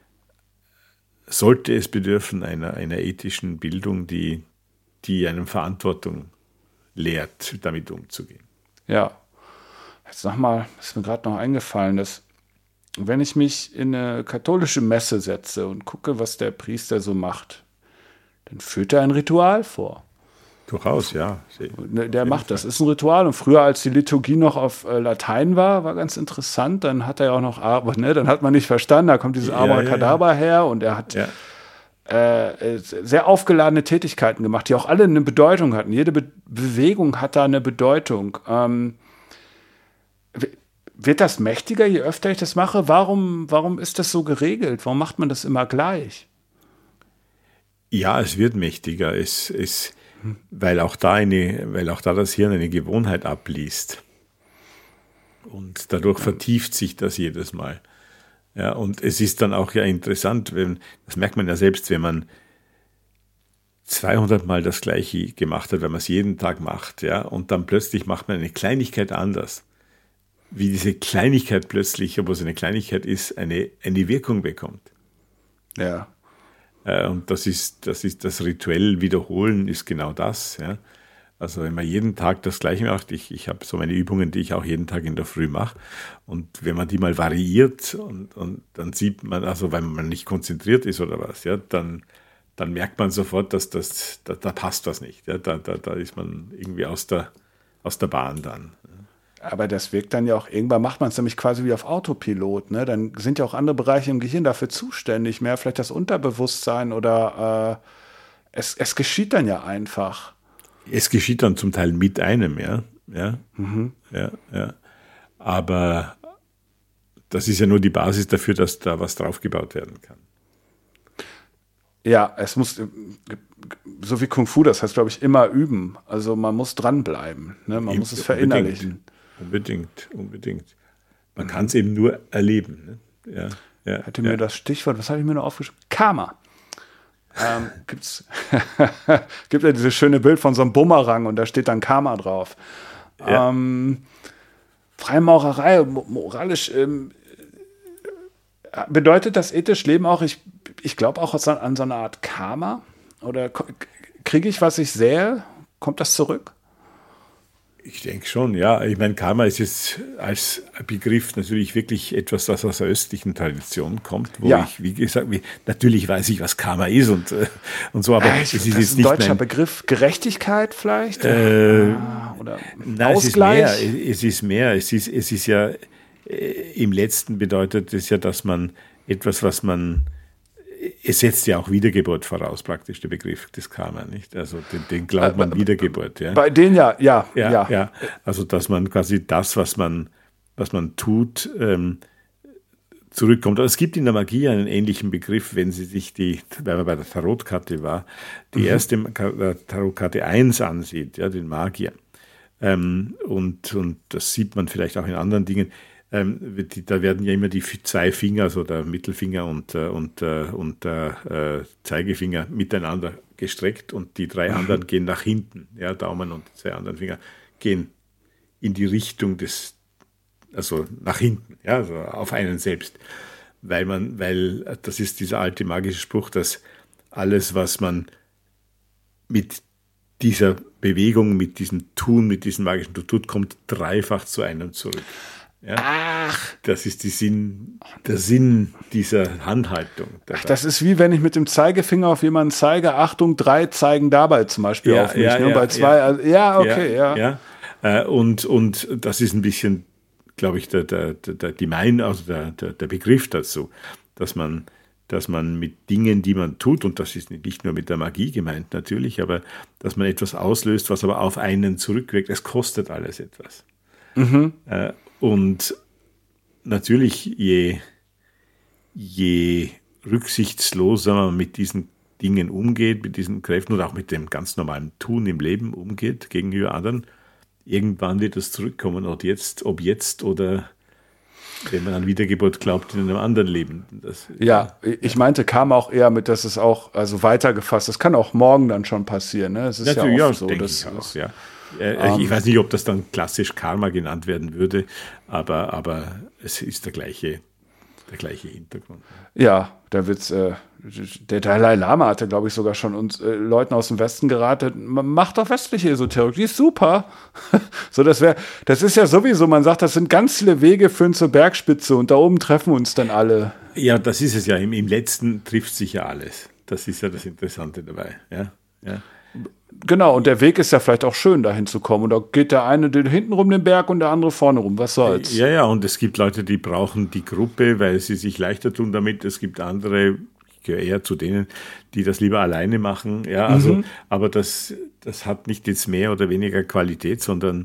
sollte es bedürfen einer, einer ethischen Bildung, die die einem Verantwortung lehrt, damit umzugehen. Ja. Jetzt nochmal, ist mir gerade noch eingefallen, dass wenn ich mich in eine katholische Messe setze und gucke, was der Priester so macht, dann führt er ein Ritual vor. Durchaus, ja. Der macht das, ist ein Ritual. Und früher, als die Liturgie noch auf äh, Latein war, war ganz interessant, dann hat er ja auch noch, aber ne, dann hat man nicht verstanden, da kommt dieses ja, Abracadabra ja, ja. her und er hat ja. Äh, sehr aufgeladene Tätigkeiten gemacht, die auch alle eine Bedeutung hatten. Jede Be- Bewegung hat da eine Bedeutung. Ähm, wird das mächtiger, je öfter ich das mache? Warum, warum ist das so geregelt? Warum macht man das immer gleich? Ja, es wird mächtiger, es, es, hm. weil, auch da eine, weil auch da das Hirn eine Gewohnheit abliest. Und dadurch ja. vertieft sich das jedes Mal. Ja, und es ist dann auch ja interessant, wenn, das merkt man ja selbst, wenn man zweihundert Mal das Gleiche gemacht hat, wenn man es jeden Tag macht, ja, und dann plötzlich macht man eine Kleinigkeit anders, wie diese Kleinigkeit plötzlich, obwohl es eine Kleinigkeit ist, eine, eine Wirkung bekommt. Ja. Äh, und das ist, das ist das rituell Wiederholen ist genau das. Ja. Also wenn man jeden Tag das Gleiche macht, ich, ich habe so meine Übungen, die ich auch jeden Tag in der Früh mache. Und wenn man die mal variiert und, und dann sieht man, also wenn man nicht konzentriert ist oder was, ja, dann, dann merkt man sofort, dass das, da, da passt was nicht. Ja. Da, da, da ist man irgendwie aus der, aus der Bahn dann. Aber das wirkt dann ja auch, irgendwann macht man es nämlich quasi wie auf Autopilot. Ne? Dann sind ja auch andere Bereiche im Gehirn dafür zuständig, mehr vielleicht das Unterbewusstsein oder äh, es, es geschieht dann ja einfach. Es geschieht dann zum Teil mit einem, ja. Ja, mhm. ja, ja. Aber das ist ja nur die Basis dafür, dass da was draufgebaut werden kann. Ja, es muss, so wie Kung Fu, das heißt, glaube ich, immer üben. Also man muss dranbleiben, ne? Man eben, muss es verinnerlichen. Unbedingt, unbedingt. unbedingt. Man mhm. kann es eben nur erleben. Ne? Ja, ja, Hatte ja. mir das Stichwort, was habe ich mir noch aufgeschrieben? Karma. ähm, gibt's gibt ja dieses schöne Bild von so einem Bumerang und da steht dann Karma drauf. Ja. Ähm, Freimaurerei, moralisch, ähm, bedeutet das ethisch Leben auch, ich, ich glaube auch an so eine Art Karma? Oder kriege ich, was ich sähe? Kommt das zurück? Ich denke schon, ja. Ich meine, Karma ist jetzt als Begriff natürlich wirklich etwas, das aus der östlichen Tradition kommt, wo ja. ich, wie gesagt, wie, natürlich weiß ich, was Karma ist und, und so, aber äh, ich, es ist jetzt nicht ein deutscher mein, Begriff. Gerechtigkeit vielleicht? Äh, ah, oder nein, Ausgleich? Es ist mehr. Es ist mehr. Es ist, es ist ja, im Letzten bedeutet es ja, dass man etwas, was man es setzt ja auch Wiedergeburt voraus, praktisch der Begriff des Karma, nicht? Also den, den glaubt man äh, Wiedergeburt. Ja? Bei denen ja, ja, ja, ja. ja. Also dass man quasi das, was man, was man tut, ähm, zurückkommt. Aber es gibt in der Magie einen ähnlichen Begriff, wenn Sie sich die, weil man bei der Tarotkarte war, die mhm. erste Tarotkarte eins ansieht, ja, den Magier. Ähm, und, und das sieht man vielleicht auch in anderen Dingen. Ähm, die, da werden ja immer die zwei Finger, also der Mittelfinger und, äh, und, äh, und der äh, Zeigefinger miteinander gestreckt und die drei anderen gehen nach hinten. Ja, Daumen und die zwei anderen Finger gehen in die Richtung des, also nach hinten, ja, also auf einen selbst. Weil man, weil das ist dieser alte magische Spruch, dass alles, was man mit dieser Bewegung, mit diesem Tun, mit diesem magischen tut, kommt dreifach zu einem zurück. Ja, Ach. Das ist die Sinn, der Sinn dieser Handhaltung. Ach, das ist wie wenn ich mit dem Zeigefinger auf jemanden zeige, Achtung, drei zeigen dabei zum Beispiel ja, auf mich. Ja, ne? ja, Bei zwei, ja, also, ja okay, ja. ja. ja. Und, und das ist ein bisschen, glaube ich, der, der, der, die Mein, also der, der, der Begriff dazu, dass man, dass man mit Dingen, die man tut, und das ist nicht nur mit der Magie gemeint natürlich, aber dass man etwas auslöst, was aber auf einen zurückwirkt. Es kostet alles etwas. Mhm. Äh, Und natürlich, je, je rücksichtsloser man mit diesen Dingen umgeht, mit diesen Kräften oder auch mit dem ganz normalen Tun im Leben umgeht gegenüber anderen, irgendwann wird es zurückkommen, ob jetzt, ob jetzt oder wenn man an Wiedergeburt glaubt in einem anderen Leben. Das, ja, ich meinte, kam auch eher mit, dass es auch, also weitergefasst, das kann auch morgen dann schon passieren. Ne? Es ist ja, ja auch so, denke ich auch, ja. Äh, ich weiß nicht, ob das dann klassisch Karma genannt werden würde, aber, aber es ist der gleiche, der gleiche Hintergrund. Ja, da wird's, äh, der Dalai Lama hatte, glaube ich, sogar schon uns äh, Leuten aus dem Westen geraten, macht doch westliche Esoterik, die ist super. So, das wäre, das ist ja sowieso, man sagt, das sind ganz viele Wege führen zur Bergspitze und da oben treffen uns dann alle. Ja, das ist es ja, im, im Letzten trifft sich ja alles. Das ist ja das Interessante dabei, ja, ja. Genau, und der Weg ist ja vielleicht auch schön, dahin zu kommen. Und da geht der eine hinten rum den Berg und der andere vorne rum. Was soll's? Ja, ja, und es gibt Leute, die brauchen die Gruppe, weil sie sich leichter tun damit. Es gibt andere, ich gehöre eher zu denen, die das lieber alleine machen. Ja, also, mhm. aber das, das hat nicht jetzt mehr oder weniger Qualität, sondern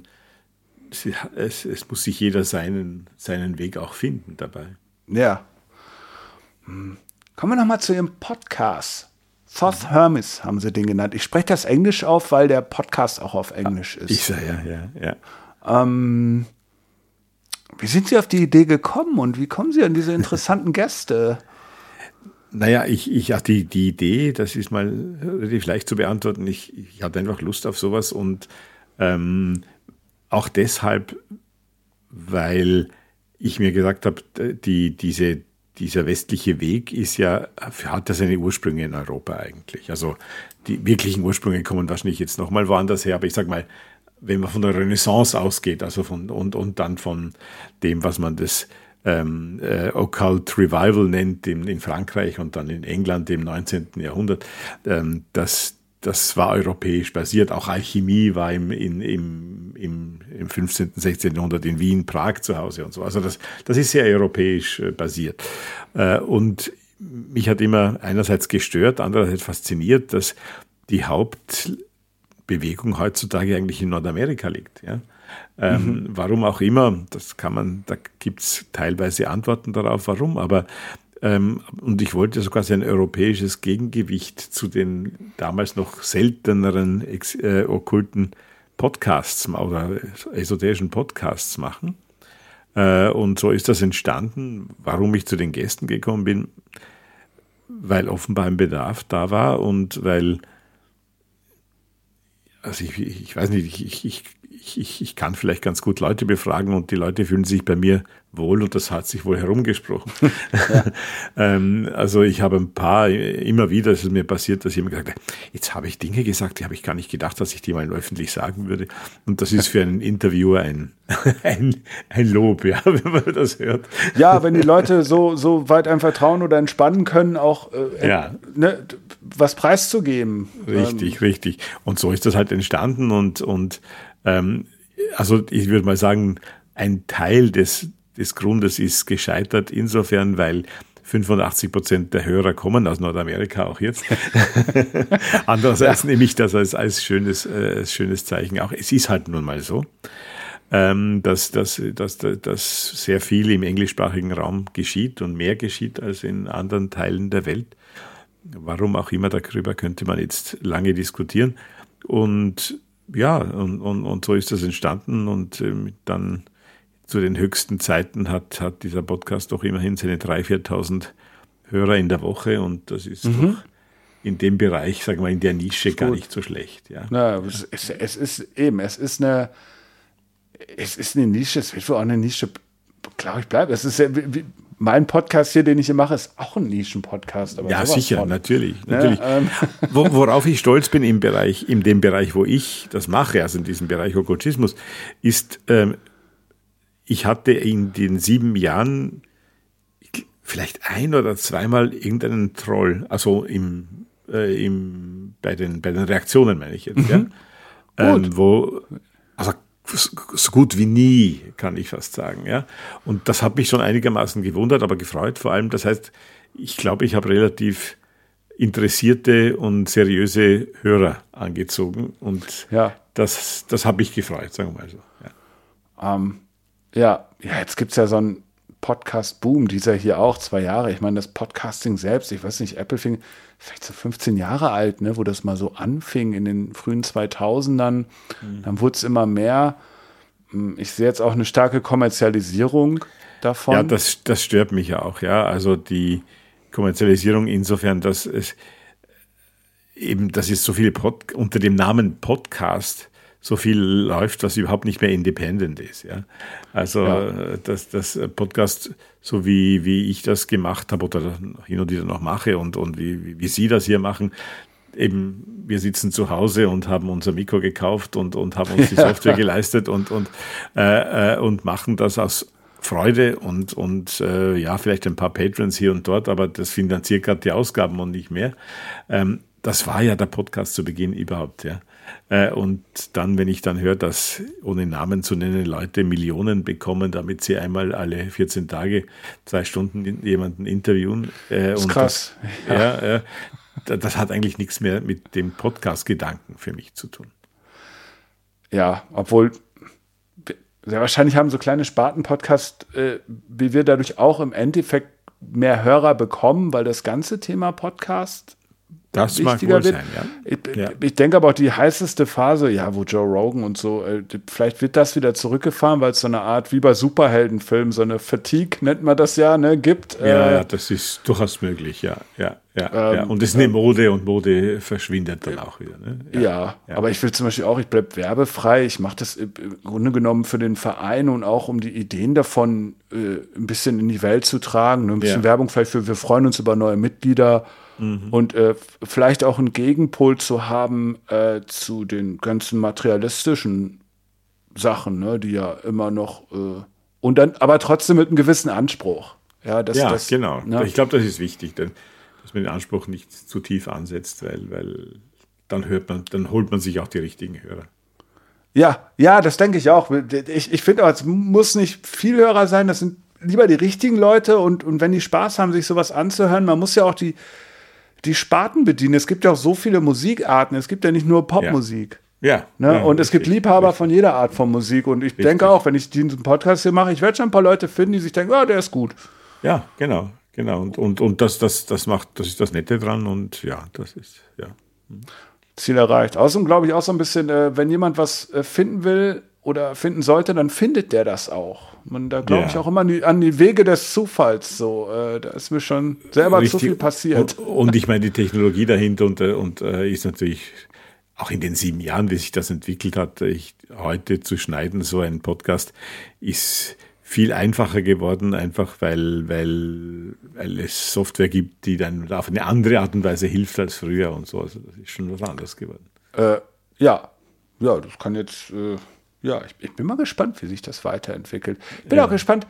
es, es muss sich jeder seinen, seinen Weg auch finden dabei. Ja. Kommen wir nochmal zu Ihrem Podcast. Thoth Hermes haben sie den genannt. Ich spreche das Englisch auf, weil der Podcast auch auf Englisch ist. Ich sage ja, ja, ja. Ähm, wie sind Sie auf die Idee gekommen und wie kommen Sie an diese interessanten Gäste? Naja, ich, ich hatte die, die Idee, das ist mal relativ leicht zu beantworten. Ich, ich hatte einfach Lust auf sowas und ähm, auch deshalb, weil ich mir gesagt habe, die, diese, dieser westliche Weg ist ja, hat ja seine Ursprünge in Europa eigentlich. Also die wirklichen Ursprünge kommen wahrscheinlich jetzt nochmal woanders her, aber ich sage mal, wenn man von der Renaissance ausgeht, also von und, und dann von dem, was man das ähm, äh, Occult Revival nennt in, in Frankreich und dann in England im neunzehnten Jahrhundert, ähm, das Das war europäisch basiert. Auch Alchemie war im, in, im, im, im fünfzehnten, sechzehnten Jahrhundert in Wien, Prag zu Hause und so. Also das, das ist sehr europäisch äh, basiert. Äh, und mich hat immer einerseits gestört, andererseits fasziniert, dass die Hauptbewegung heutzutage eigentlich in Nordamerika liegt. Ja? Ähm, mhm. Warum auch immer, das kann man, da gibt es teilweise Antworten darauf, warum, aber Ähm, und ich wollte sogar ein europäisches Gegengewicht zu den damals noch selteneren äh, okkulten Podcasts oder esoterischen Podcasts machen. Äh, und so ist das entstanden. Warum ich zu den Gästen gekommen bin, weil offenbar ein Bedarf da war und weil, also ich, ich weiß nicht, ich, ich, ich, ich kann vielleicht ganz gut Leute befragen und die Leute fühlen sich bei mir wohl und das hat sich wohl herumgesprochen. Ja. ähm, also ich habe ein paar, immer wieder ist es mir passiert, dass jemand gesagt hat, jetzt habe ich Dinge gesagt, die habe ich gar nicht gedacht, dass ich die mal öffentlich sagen würde. Und das ist für einen Interviewer ein, ein, ein Lob, ja, wenn man das hört. Ja, wenn die Leute so, so weit einem vertrauen oder entspannen können, auch äh, ja. ne, was preiszugeben. Richtig, ähm. richtig. Und so ist das halt entstanden und, und ähm, also ich würde mal sagen, ein Teil des des Grundes ist gescheitert insofern, weil fünfundachtzig Prozent der Hörer kommen aus Nordamerika auch jetzt. Andererseits ja. nehme ich das als, als schönes, äh, schönes Zeichen auch. Es ist halt nun mal so, ähm, dass, dass, dass, dass sehr viel im englischsprachigen Raum geschieht und mehr geschieht als in anderen Teilen der Welt. Warum auch immer, darüber könnte man jetzt lange diskutieren. Und ja, und, und, und so ist das entstanden und ähm, dann zu den höchsten Zeiten hat, hat dieser Podcast doch immerhin seine dreitausend, viertausend Hörer in der Woche und das ist mhm. doch in dem Bereich, sagen wir, in der Nische gar nicht so schlecht. Ja. Na, es, ist, es ist eben, es ist eine, es ist eine Nische, es wird wohl auch eine Nische, glaube ich, bleiben. Es ist ja, wie, mein Podcast hier, den ich hier mache, ist auch ein Nischen-Podcast. Aber ja, sicher, von. natürlich. Ja, natürlich. Ähm. Worauf ich stolz bin im Bereich, in dem Bereich, wo ich das mache, also in diesem Bereich Okkultismus, ist, ähm, ich hatte in den sieben Jahren vielleicht ein oder zweimal irgendeinen Troll, also im, äh, im, bei, den, bei den Reaktionen meine ich jetzt, mhm. ja? ähm, wo, also so gut wie nie, kann ich fast sagen. Ja? Und das hat mich schon einigermaßen gewundert, aber gefreut vor allem. Das heißt, ich glaube, ich habe relativ interessierte und seriöse Hörer angezogen und ja. das, das hat mich gefreut, sagen wir mal so. Ja. Um. Ja, ja, jetzt gibt es ja so einen Podcast-Boom, dieser hier auch, zwei Jahre. Ich meine, das Podcasting selbst, ich weiß nicht, Apple fing vielleicht so fünfzehn Jahre alt, ne, wo das mal so anfing in den frühen zweitausendern. Mhm. Dann wurde es immer mehr. Ich sehe jetzt auch eine starke Kommerzialisierung davon. Ja, das, das stört mich auch, ja. Also die Kommerzialisierung insofern, dass es eben, dass es so viele Pod- unter dem Namen Podcast so viel läuft, was überhaupt nicht mehr independent ist. Ja? Also ja. das, das Podcast, so wie, wie ich das gemacht habe oder hin und wieder noch mache und, und wie, wie Sie das hier machen, eben wir sitzen zu Hause und haben unser Mikro gekauft und, und haben uns die Software ja. geleistet und, und, äh, und machen das aus Freude und, und äh, ja, vielleicht ein paar Patrons hier und dort, aber das finanziert gerade die Ausgaben und nicht mehr. Ähm, das war ja der Podcast zu Beginn überhaupt, ja. Und dann, wenn ich dann höre, dass, ohne Namen zu nennen, Leute Millionen bekommen, damit sie einmal alle vierzehn Tage zwei Stunden jemanden interviewen. Äh, das ist und krass. Das, ja. Ja, ja, das hat eigentlich nichts mehr mit dem Podcast-Gedanken für mich zu tun. Ja, obwohl sehr wahrscheinlich haben so kleine Sparten-Podcasts, äh, wie wir dadurch auch im Endeffekt mehr Hörer bekommen, weil das ganze Thema Podcast das wichtiger mag wohl wird. sein, ja. Ich, Ja. ich denke aber auch die heißeste Phase, ja, wo Joe Rogan und so, äh, vielleicht wird das wieder zurückgefahren, weil es so eine Art, wie bei Superheldenfilmen, so eine Fatigue, nennt man das ja, ne, gibt. Ja, äh, ja, das ist durchaus möglich, ja, ja, ja. Ähm, ja. Und es ist eine Mode und Mode verschwindet dann auch wieder. Ne? Ja, Ja, ja. aber ich will zum Beispiel auch, ich bleibe werbefrei, ich mache das im Grunde genommen für den Verein und auch um die Ideen davon äh, ein bisschen in die Welt zu tragen, ne? Ein bisschen Ja. Werbung vielleicht für, wir freuen uns über neue Mitglieder mhm. und äh, vielleicht auch einen Gegenpol zu haben äh, zu den ganzen materialistischen Sachen, ne? Die ja immer noch, äh, und dann, aber trotzdem mit einem gewissen Anspruch. Ja, das, ja das, genau. Ne? Ich glaube, das ist wichtig, denn, dass man den Anspruch nicht zu tief ansetzt, weil, weil dann hört man, dann holt man sich auch die richtigen Hörer. Ja, ja, das denke ich auch. Ich, ich finde auch, es muss nicht viel Hörer sein, das sind lieber die richtigen Leute und, und wenn die Spaß haben, sich sowas anzuhören, man muss ja auch die, die Sparten bedienen. Es gibt ja auch so viele Musikarten, es gibt ja nicht nur Popmusik. Ja. Ne? ja und es gibt richtig, Liebhaber richtig. von jeder Art von Musik und ich Richtig. denke auch, wenn ich diesen Podcast hier mache, ich werde schon ein paar Leute finden, die sich denken, oh, der ist gut. Ja, genau, genau. Und, und, und das, das, das macht, das ist das Nette dran und ja, das ist, ja. Ziel erreicht. Außerdem glaube ich auch so ein bisschen, äh, wenn jemand was äh, finden will oder finden sollte, dann findet der das auch. Man, da glaube Ja. ich auch immer an die, an die Wege des Zufalls. So, äh, da ist mir schon selber Richtig. zu viel passiert. Und, und ich meine, die Technologie dahinter und, äh, und äh, ist natürlich auch in den sieben Jahren, wie sich das entwickelt hat, ich, heute zu schneiden, so ein Podcast, ist viel einfacher geworden, einfach weil, weil, weil es Software gibt, die dann auf eine andere Art und Weise hilft als früher und so. Also das ist schon was anderes geworden. Äh, ja, ja, das kann jetzt, äh, ja, ich, ich bin mal gespannt, wie sich das weiterentwickelt. Ich bin Ja. auch gespannt,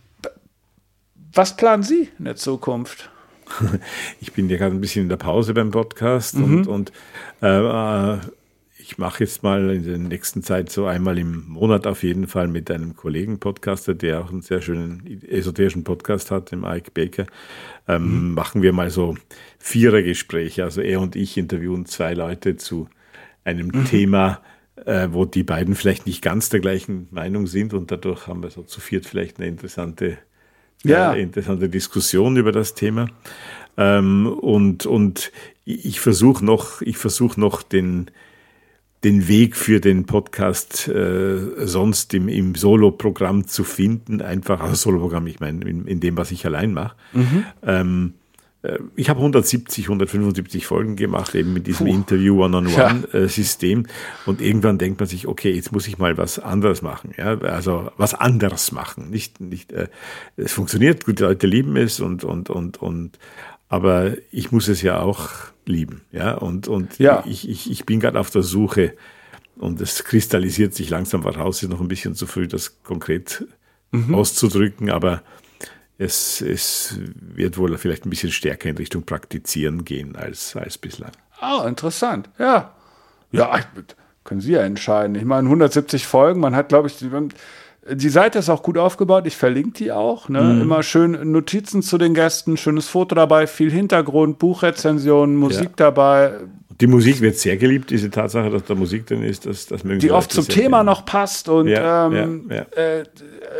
was planen Sie in der Zukunft? Ich bin ja gerade ein bisschen in der Pause beim Podcast Mhm. und, und äh, ich mache jetzt mal in der nächsten Zeit so einmal im Monat auf jeden Fall mit einem Kollegen-Podcaster, der auch einen sehr schönen esoterischen Podcast hat, dem Ike Baker, ähm, mhm. machen wir mal so Vierergespräche. Also er und ich interviewen zwei Leute zu einem mhm. Thema, äh, wo die beiden vielleicht nicht ganz der gleichen Meinung sind und dadurch haben wir so zu viert vielleicht eine interessante Ja, äh, interessante Diskussion über das Thema. Ähm, und, und ich versuche noch, ich versuche noch den, den Weg für den Podcast äh, sonst im, im Solo-Programm zu finden. Einfach, also Solo-Programm, ich meine, in, in dem, was ich allein mache. Mhm. Ähm, Ich habe hundertsiebzig, hundertfünfundsiebzig Folgen gemacht, eben mit diesem Puh. Interview-One-on-One-System. Ja. Und irgendwann denkt man sich, okay, jetzt muss ich mal was anderes machen. Ja? Also was anderes machen. Nicht, nicht, äh, es funktioniert, gute Leute lieben es und, und, und, und, aber ich muss es ja auch lieben. Ja? Und, und ja. Ich, ich, ich bin gerade auf der Suche und es kristallisiert sich langsam raus, ist noch ein bisschen zu früh, das konkret mhm. auszudrücken, aber Es, es wird wohl vielleicht ein bisschen stärker in Richtung Praktizieren gehen als, als bislang. Ah, interessant. Ja. Ja, können Sie ja entscheiden. Ich meine, hundertsiebzig Folgen, man hat, glaube ich, die, die Seite ist auch gut aufgebaut. Ich verlinke die auch. Ne? Mhm. Immer schön Notizen zu den Gästen, schönes Foto dabei, viel Hintergrund, Buchrezensionen, Musik ja. dabei. Die Musik wird sehr geliebt, diese Tatsache, dass da Musik drin ist, das, das mögen die oft zum Thema gerne. noch passt und ja, ähm, ja, ja. Äh, äh,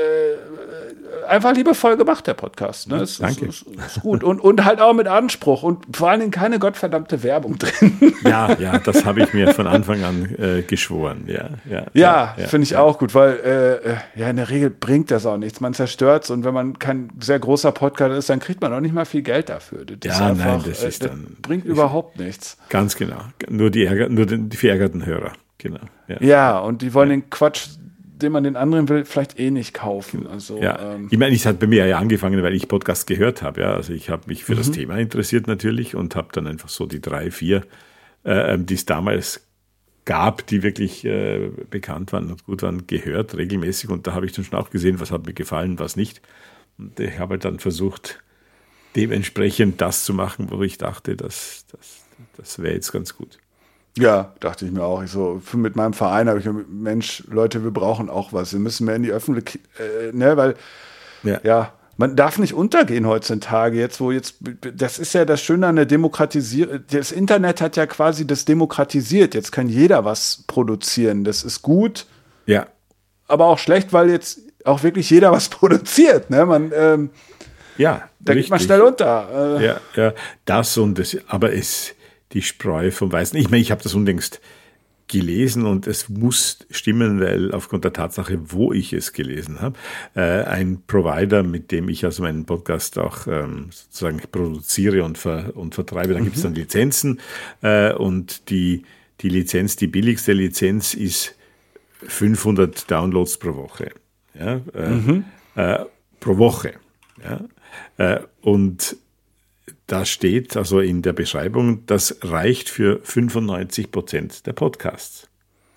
einfach liebevoll gemacht, der Podcast. Ne? Es, Danke. Ist, ist, ist gut. Und, und halt auch mit Anspruch und vor allen Dingen keine gottverdammte Werbung drin. Ja, ja, das habe ich mir von Anfang an äh, geschworen. Ja, ja, ja, ja finde ich ja. auch gut, weil äh, ja, in der Regel bringt das auch nichts. Man zerstört es und wenn man kein sehr großer Podcast ist, dann kriegt man auch nicht mal viel Geld dafür. Das ja, ist einfach, nein, das ist äh, dann... Das bringt überhaupt nichts. Ganz genau. Nur die, Ärger, nur die verärgerten Hörer. Genau. Ja, ja und die wollen ja. den Quatsch, den man den anderen will, vielleicht eh nicht kaufen. Also, ja. ähm, ich meine, es hat bei mir ja angefangen, weil ich Podcasts gehört habe. Ja. Also ich habe mich für mhm. das Thema interessiert natürlich und habe dann einfach so die drei, vier, äh, die es damals gab, die wirklich äh, bekannt waren und gut waren, gehört regelmäßig. Und da habe ich dann schon auch gesehen, was hat mir gefallen, was nicht. Und ich habe dann versucht, dementsprechend das zu machen, wo ich dachte, das, das, das wäre jetzt ganz gut. Ja, dachte ich mir auch. Ich so, mit meinem Verein habe ich mir, Mensch, Leute, wir brauchen auch was. Wir müssen mehr in die Öffentlichkeit, äh, ne, weil, ja. ja, man darf nicht untergehen heutzutage jetzt, wo jetzt, das ist ja das Schöne an der Demokratisierung. Das Internet hat ja quasi das demokratisiert. Jetzt kann jeder was produzieren. Das ist gut. Ja. Aber auch schlecht, weil jetzt auch wirklich jeder was produziert, ne, man, ähm, ja, da geht man schnell unter. Äh. Ja, ja, das und das, aber es, die Spreu vom Weißen. Ich meine, ich habe das unlängst gelesen und es muss stimmen, weil aufgrund der Tatsache, wo ich es gelesen habe, äh, ein Provider, mit dem ich also meinen Podcast auch ähm, sozusagen produziere und, ver, und vertreibe, da mhm. gibt es dann Lizenzen äh, und die, die Lizenz, die billigste Lizenz ist fünfhundert Downloads pro Woche. Ja, äh, mhm. äh, pro Woche. Ja, äh, und da steht also in der Beschreibung, das reicht für fünfundneunzig Prozent der Podcasts.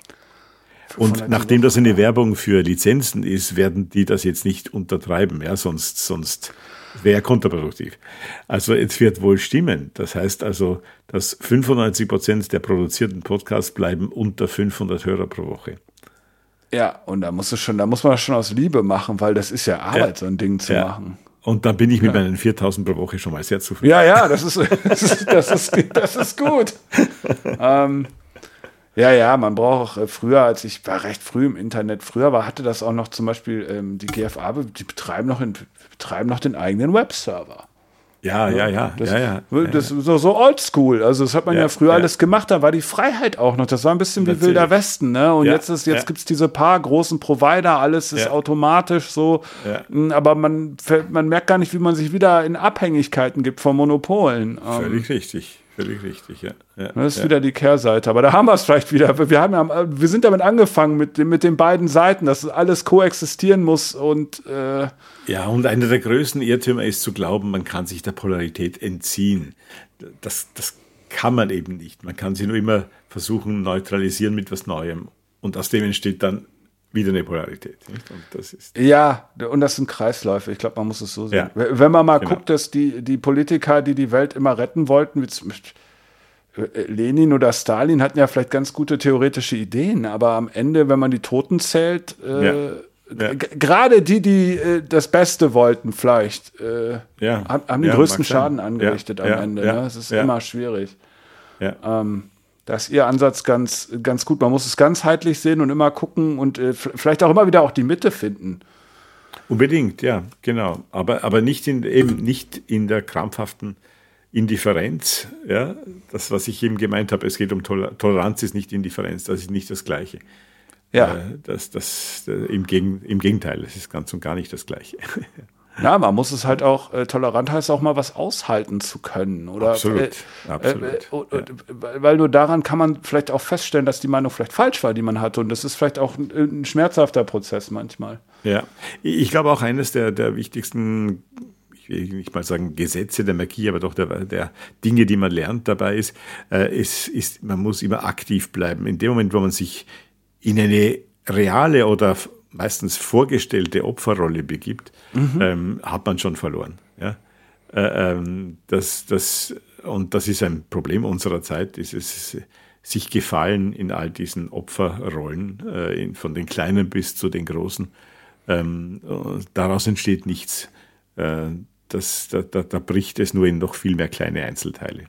Und nachdem das eine Werbung für Lizenzen ist, werden die das jetzt nicht untertreiben, ja, sonst, sonst wäre kontraproduktiv. Also es wird wohl stimmen. Das heißt also, dass fünfundneunzig Prozent der produzierten Podcasts bleiben unter fünfhundert Hörer pro Woche. Ja, und da muss es schon, da muss man das schon aus Liebe machen, weil das ist ja Arbeit, ja. so ein Ding zu ja. machen. Und dann bin ich mit ja. meinen viertausend pro Woche schon mal sehr zufrieden. Ja, ja, das ist, das ist, das ist, das ist gut. ähm, ja, ja, man braucht auch, früher, als ich war recht früh im Internet, früher war, hatte das auch noch zum Beispiel ähm, die G F A, die betreiben noch, in, betreiben noch den eigenen Webserver. Ja, ja, ja. Das, ja, ja, das ja. ist so, so oldschool. Also, das hat man ja, ja früher ja. alles gemacht. Da war die Freiheit auch noch. Das war ein bisschen wie Natürlich. Wilder Westen, ne? Und ja, jetzt ist, jetzt ja. gibt's diese paar großen Provider. Alles ist ja. automatisch so. Ja. Aber man, man merkt gar nicht, wie man sich wieder in Abhängigkeiten gibt von Monopolen. Völlig ähm, richtig. Völlig richtig, ja. ja das ist ja. wieder die Kehrseite. Aber da haben wir es vielleicht wieder. Wir haben ja, wir sind damit angefangen mit, mit den beiden Seiten, dass alles koexistieren muss und, äh, ja, und einer der größten Irrtümer ist zu glauben, man kann sich der Polarität entziehen. Das, das kann man eben nicht. Man kann sie nur immer versuchen, neutralisieren mit was Neuem. Und aus dem entsteht dann wieder eine Polarität. Nicht? Und das ist ja, und das sind Kreisläufe. Ich glaube, man muss es so sehen. Ja. Wenn man mal genau. guckt, dass die, die Politiker, die die Welt immer retten wollten, wie zum Beispiel Lenin oder Stalin, hatten ja vielleicht ganz gute theoretische Ideen, aber am Ende, wenn man die Toten zählt, äh, ja. Ja. G- gerade die, die äh, das Beste wollten, vielleicht, äh, ja. haben, haben den ja, größten Schaden sein. angerichtet ja. am ja. Ende. Ja. Ne? Es ist ja. immer schwierig. Ja. Ähm, da ist Ihr Ansatz ganz, ganz gut. Man muss es ganzheitlich sehen und immer gucken und äh, f- vielleicht auch immer wieder auch die Mitte finden. Unbedingt, ja, genau. Aber, aber nicht in, eben nicht in der krampfhaften Indifferenz. Ja? Das, was ich eben gemeint habe, es geht um Toler- Toleranz, ist nicht Indifferenz, das ist nicht das Gleiche. Ja. Äh, das, das, äh, im, Gegen, Im Gegenteil, es ist ganz und gar nicht das Gleiche. Ja, man muss es halt auch, äh, tolerant heißt auch mal was aushalten zu können. Oder, Absolut, äh, absolut. Äh, und, ja. und, weil nur daran kann man vielleicht auch feststellen, dass die Meinung vielleicht falsch war, die man hatte. Und das ist vielleicht auch ein, ein schmerzhafter Prozess manchmal. Ja, ich glaube auch eines der, der wichtigsten, ich will nicht mal sagen Gesetze der Magie, aber doch der, der Dinge, die man lernt dabei ist, äh, ist, ist, man muss immer aktiv bleiben. In dem Moment, wo man sich in eine reale oder meistens vorgestellte Opferrolle begibt, mhm. ähm, hat man schon verloren. Ja? Äh, ähm, das, das, und das ist ein Problem unserer Zeit, dieses sich gefallen in all diesen Opferrollen, äh, in, von den Kleinen bis zu den Großen. Ähm, daraus entsteht nichts. Äh, das, da, da, da bricht es nur in noch viel mehr kleine Einzelteile.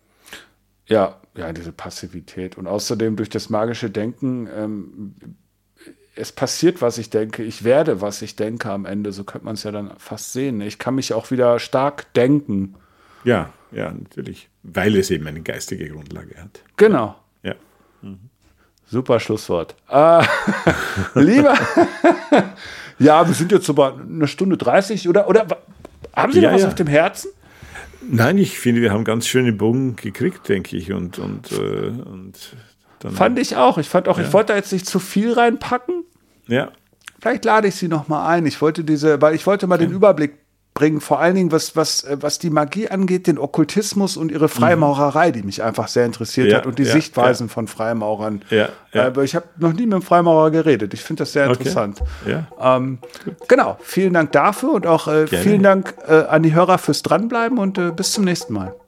Ja, ja, diese Passivität. Und außerdem durch das magische Denken, ähm, es passiert, was ich denke, ich werde, was ich denke am Ende. So könnte man es ja dann fast sehen. Ich kann mich auch wieder stark denken. Ja, ja, natürlich. Weil es eben eine geistige Grundlage hat. Genau. Ja. Mhm. Super Schlusswort. Äh, lieber, ja, wir sind jetzt aber eine Stunde dreißig, oder, oder haben Sie ja, noch was ja. auf dem Herzen? Nein, ich finde, wir haben ganz schöne Bogen gekriegt, denke ich. Und, und, äh, und dann, fand ich auch. Ich fand auch, ja. ich wollte da jetzt nicht zu viel reinpacken. Ja. Vielleicht lade ich Sie noch mal ein. Ich wollte diese, weil ich wollte mal den Überblick bringen, vor allen Dingen, was, was, was die Magie angeht, den Okkultismus und ihre Freimaurerei, die mich einfach sehr interessiert ja, hat und die ja, Sichtweisen ja. von Freimaurern. Ja, ja. Aber ich habe noch nie mit einem Freimaurer geredet. Ich finde das sehr Okay. interessant. Ja. Ähm, genau, vielen Dank dafür und auch äh, vielen Dank äh, an die Hörer fürs Dranbleiben und äh, bis zum nächsten Mal.